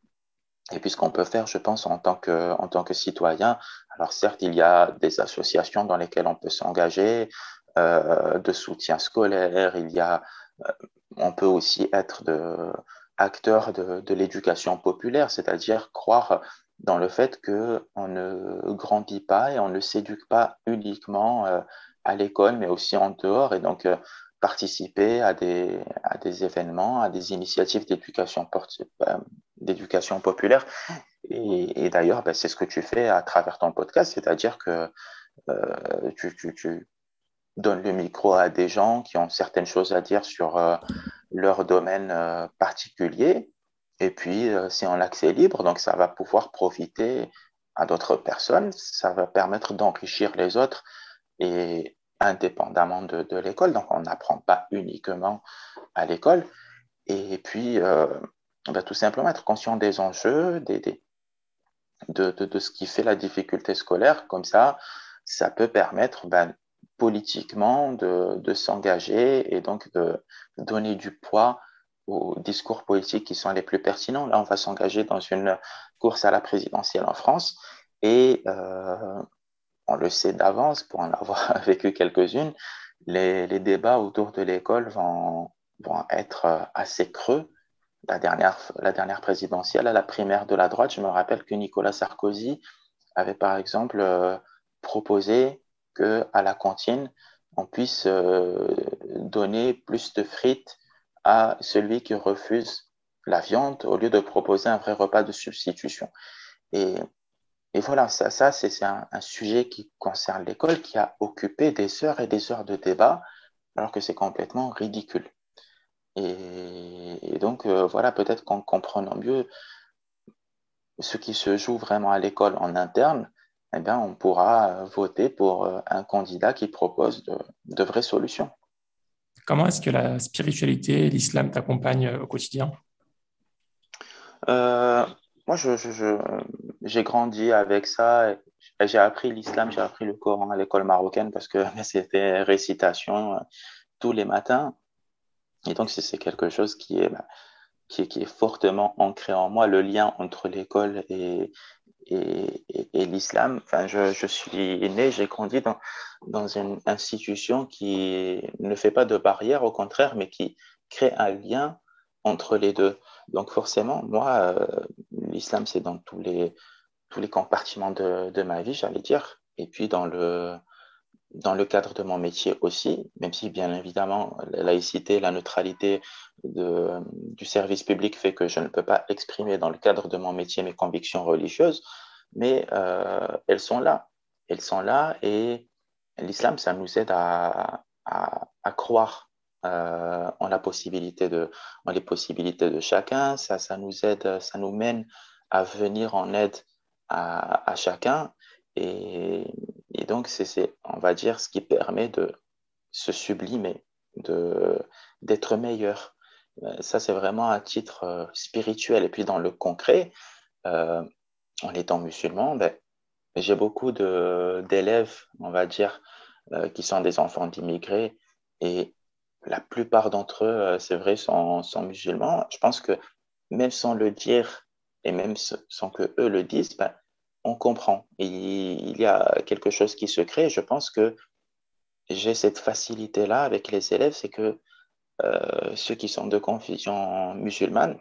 et puis ce qu'on peut faire, je pense, en tant que, en tant que citoyen, alors certes, il y a des associations dans lesquelles on peut s'engager, euh, de soutien scolaire, il y a, euh, on peut aussi être de, acteur de, de l'éducation populaire, c'est-à-dire croire dans le fait qu'on ne grandit pas et on ne s'éduque pas uniquement euh, à l'école, mais aussi en dehors, et donc euh, participer à des, à des événements, à des initiatives d'éducation porti- euh, d'éducation populaire. Et, et d'ailleurs, ben, c'est ce que tu fais à travers ton podcast, c'est-à-dire que euh, tu, tu, tu donnes le micro à des gens qui ont certaines choses à dire sur euh, leur domaine euh, particulier. Et puis, euh, c'est en accès libre, donc ça va pouvoir profiter à d'autres personnes, ça va permettre d'enrichir les autres et indépendamment de, de l'école. Donc, on n'apprend pas uniquement à l'école. Et puis, euh, ben, tout simplement être conscient des enjeux, des, des- de, de, de ce qui fait la difficulté scolaire. Comme ça, ça peut permettre ben, politiquement, de, de s'engager et donc de donner du poids aux discours politiques qui sont les plus pertinents. Là, on va s'engager dans une course à la présidentielle en France et euh, on le sait d'avance pour en avoir vécu quelques-unes, les, les débats autour de l'école vont, vont être assez creux. La dernière, la dernière présidentielle, à la primaire de la droite, je me rappelle que Nicolas Sarkozy avait par exemple euh, proposé que à la cantine, on puisse euh, donner plus de frites à celui qui refuse la viande au lieu de proposer un vrai repas de substitution. Et, et voilà, ça, ça c'est c'est un, un sujet qui concerne l'école, qui a occupé des heures et des heures de débat, alors que c'est complètement ridicule. Et, et donc, euh, voilà, peut-être qu'en comprenant mieux ce qui se joue vraiment à l'école en interne, eh bien, on pourra euh, voter pour euh, un candidat qui propose de, de vraies solutions. Comment est-ce que la spiritualité, l'islam t'accompagne euh, au quotidien? Euh, Moi, je, je- je- j'ai grandi avec ça. Et j'ai appris l'islam, j'ai appris le Coran à l'école marocaine parce que c'était récitation euh, tous les matins. Et donc, c'est c'est quelque chose qui est, bah, qui est, qui est fortement ancré en moi, le lien entre l'école et, et, et- et l'islam. Enfin, je, je suis né, j'ai grandi dans, dans une institution qui ne fait pas de barrière, au contraire, mais qui crée un lien entre les deux. Donc forcément, moi, euh, l'islam, c'est dans tous les, tous les compartiments de, de ma vie, j'allais dire. Et puis dans le, dans le cadre de mon métier aussi, même si bien évidemment la laïcité, la neutralité de, du service public fait que je ne peux pas exprimer dans le cadre de mon métier mes convictions religieuses, mais euh, elles sont là. Elles sont là et l'islam, ça nous aide à, à, à croire euh, en la possibilité de, en les possibilités de chacun. Ça, ça nous aide, ça nous mène à venir en aide à, à chacun. Et, et donc, c'est, c'est, on va dire, ce qui permet de se sublimer, de, d'être meilleur. Euh, Ça, c'est vraiment un titre euh, spirituel. Et puis, dans le concret, euh, en étant musulman, ben, j'ai beaucoup de, d'élèves, on va dire, euh, qui sont des enfants d'immigrés. Et la plupart d'entre eux, euh, c'est vrai, sont, sont musulmans. Je pense que même sans le dire et même sans que eux le disent, ben, on comprend. Et il y a quelque chose qui se crée. Je pense que j'ai cette facilité-là avec les élèves, c'est que euh, ceux qui sont de confession musulmane,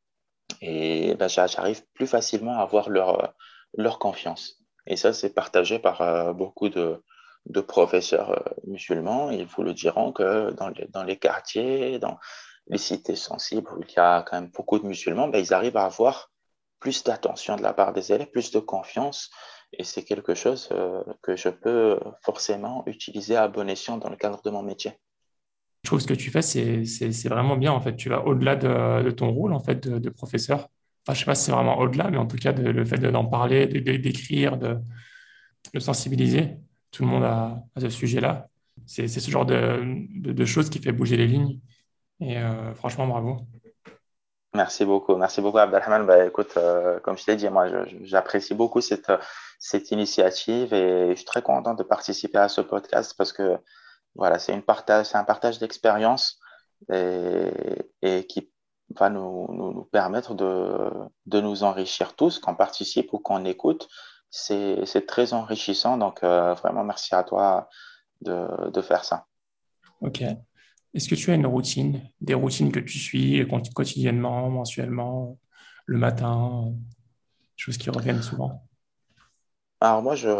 et ben, j'a- j'arrive plus facilement à avoir leur, leur confiance. Et ça, c'est partagé par euh, beaucoup de, de professeurs euh, musulmans. Ils vous le diront que dans les, dans les quartiers, dans les cités sensibles où il y a quand même beaucoup de musulmans, ben, ils arrivent à avoir plus d'attention de la part des élèves, plus de confiance. Et c'est quelque chose euh, que je peux forcément utiliser à bon escient dans le cadre de mon métier. Je trouve que ce que tu fais, c'est, c'est, c'est vraiment bien, en fait. Tu vas au-delà de, de ton rôle, en fait, de, de professeur. Enfin, je sais pas si c'est vraiment au-delà, mais en tout cas, de- le fait de- d'en parler, de, de- d'écrire, de, de sensibiliser tout le monde à, à ce sujet-là. C'est, c'est ce genre de, de, de choses qui fait bouger les lignes. Et euh, franchement, bravo. Merci beaucoup. Merci beaucoup, Abdelrahman. Bah, écoute, euh, comme je t'ai dit, moi, je- je- j'apprécie beaucoup cette, cette initiative et je suis très content de participer à ce podcast parce que voilà, c'est une partage, c'est un partage d'expérience et, et qui va nous, nous, nous permettre de, de nous enrichir tous, qu'on participe ou qu'on écoute. C'est, c'est très enrichissant. Donc, euh, vraiment, merci à toi de, de faire ça. Ok. Est-ce que tu as une routine, des routines que tu suis quoti- quotidiennement, mensuellement, le matin, euh, choses qui reviennent souvent? Alors, moi, je,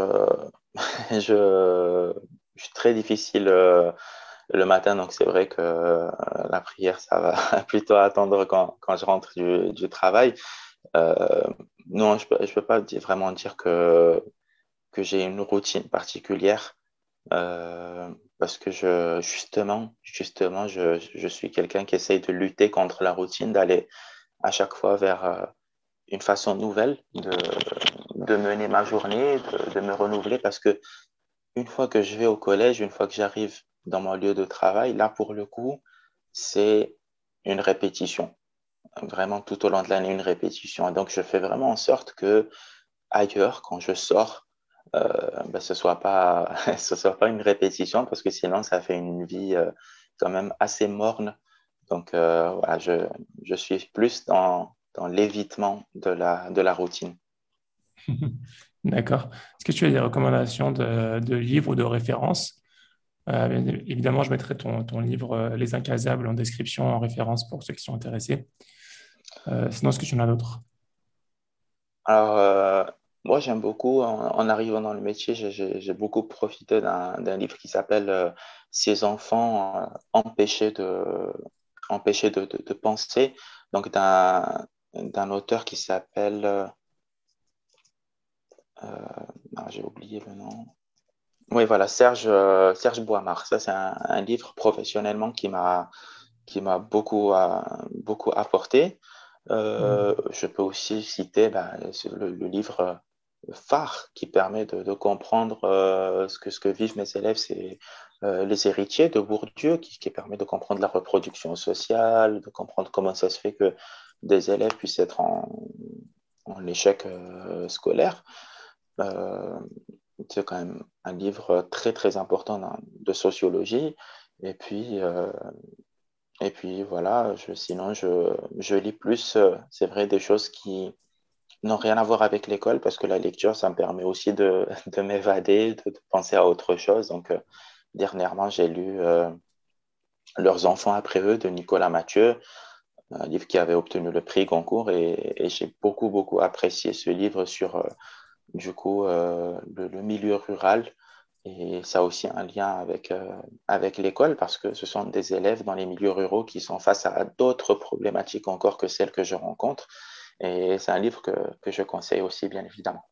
je, je suis très difficile. euh, le matin, donc c'est vrai que euh, la prière, ça va plutôt attendre quand, quand je rentre du, du travail. Euh, non, je peux, je peux pas di- vraiment dire que, que j'ai une routine particulière euh, parce que je, justement, justement, je, je suis quelqu'un qui essaye de lutter contre la routine, d'aller à chaque fois vers euh, une façon nouvelle de, de mener ma journée, de, de me renouveler parce que une fois que je vais au collège, une fois que j'arrive dans mon lieu de travail, là, pour le coup, c'est une répétition. Vraiment, tout au long de l'année, une répétition. Et donc, je fais vraiment en sorte que ailleurs, quand je sors, euh, ben, ce soit pas, ce soit pas une répétition parce que sinon ça fait une vie euh, quand même assez morne. Donc euh, voilà, je, je suis plus dans, dans l'évitement de la, de la routine. D'accord. Est-ce que tu as des recommandations de, de livres ou de références? Euh, bien évidemment, je mettrai ton, ton livre euh, Les Incasables en description, en référence pour ceux qui sont intéressés. Euh, sinon, est-ce que tu en as d'autres? Alors, euh, moi, j'aime beaucoup, en, en arrivant dans le métier, j'ai j'ai- j'ai beaucoup profité d'un d'un livre qui s'appelle euh, Ces enfants euh, empêchés de, empêchés de, de, de penser, donc d'un d'un auteur qui s'appelle, euh, non, j'ai oublié le nom. Oui, voilà, Serge, euh, Serge Boimard. Ça, c'est un, un livre professionnellement qui m'a qui m'a beaucoup, euh, beaucoup apporté. Euh, je peux aussi citer ben, c'est le, le livre phare qui permet de, de comprendre euh, ce que, ce que vivent mes élèves, c'est euh, Les Héritiers de Bourdieu, qui, qui permet de comprendre la reproduction sociale, de comprendre comment ça se fait que des élèves puissent être en, en échec euh, scolaire. Euh, c'est quand même un livre très, très important dans- de sociologie. Et puis, euh, et puis voilà, je, sinon, je, je lis plus, euh, c'est vrai, des choses qui n'ont rien à voir avec l'école, parce que la lecture, ça me permet aussi de, de m'évader, de, de penser à autre chose. Donc, euh, dernièrement, j'ai lu euh, Leurs enfants après eux de Nicolas Mathieu, un livre qui avait obtenu le prix Goncourt, et, et j'ai beaucoup, beaucoup apprécié ce livre sur, euh, du coup, euh, le, le milieu rural. Et ça a aussi un lien avec, euh, avec l'école parce que ce sont des élèves dans les milieux ruraux qui sont face à d'autres problématiques encore que celles que je rencontre. Et c'est un livre que, que je conseille aussi, bien évidemment.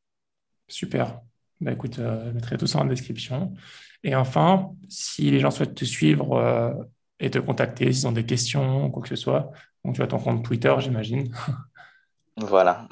Super. Bah, écoute, euh, je mettrai tout ça en description. Et enfin, si les gens souhaitent te suivre euh, et te contacter, s'ils ont des questions, quoi que ce soit, donc tu as ton compte Twitter, j'imagine. Voilà.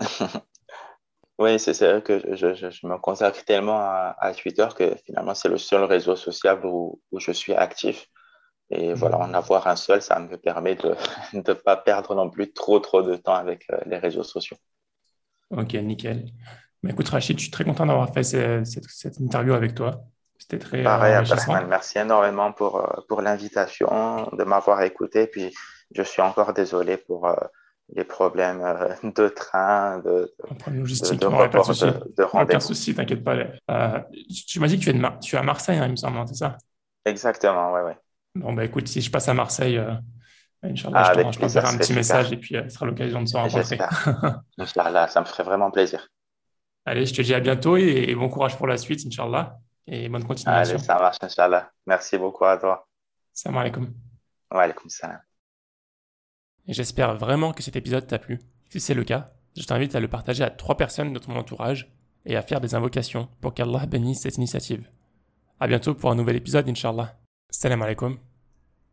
Oui, c'est c'est vrai que je, je, je me consacre tellement à, à Twitter que finalement, c'est le seul réseau social où, où je suis actif. Et voilà, en avoir un seul, ça me permet de ne pas perdre non plus trop, trop de temps avec euh, les réseaux sociaux. Ok, nickel. Bah, écoute, Rachid, je suis très content d'avoir fait ce- cette, cette interview avec toi. C'était très euh, Pareil, Abdelrahman, enrichissant. merci énormément pour, euh, pour l'invitation, de m'avoir écouté. Puis, je suis encore désolé pour euh, les problèmes euh, de train, de, Un problème de, de logistique. Non, il n'y a pas de report de, souci. de Aucun rendez-vous. souci, t'inquiète pas. Euh, tu tu m'as dit que tu es, de Mar- tu es à Marseille, hein, il me semble, hein, c'est ça? Exactement, ouais, ouais. Bon, bah écoute, si je passe à Marseille, euh, Inch'Allah, Ah, je t'en- avec je plaisir, t'enverrai ce un serait petit message et super. puis euh, ce sera l'occasion de se rencontrer. J'espère. Inch'Allah, ça me ferait vraiment plaisir. Allez, je te dis à bientôt et, et bon courage pour la suite, Inch'Allah, et bonne Allez, continuation. ça marche, Inch'Allah. Merci beaucoup à toi. Salam alaikum. Wa alaykoum salam. Et j'espère vraiment que cet épisode t'a plu. Si c'est le cas, je t'invite à le partager à trois personnes de ton entourage et à faire des invocations pour qu'Allah bénisse cette initiative. À bientôt pour un nouvel épisode, Inch'Allah. Salam alaikum.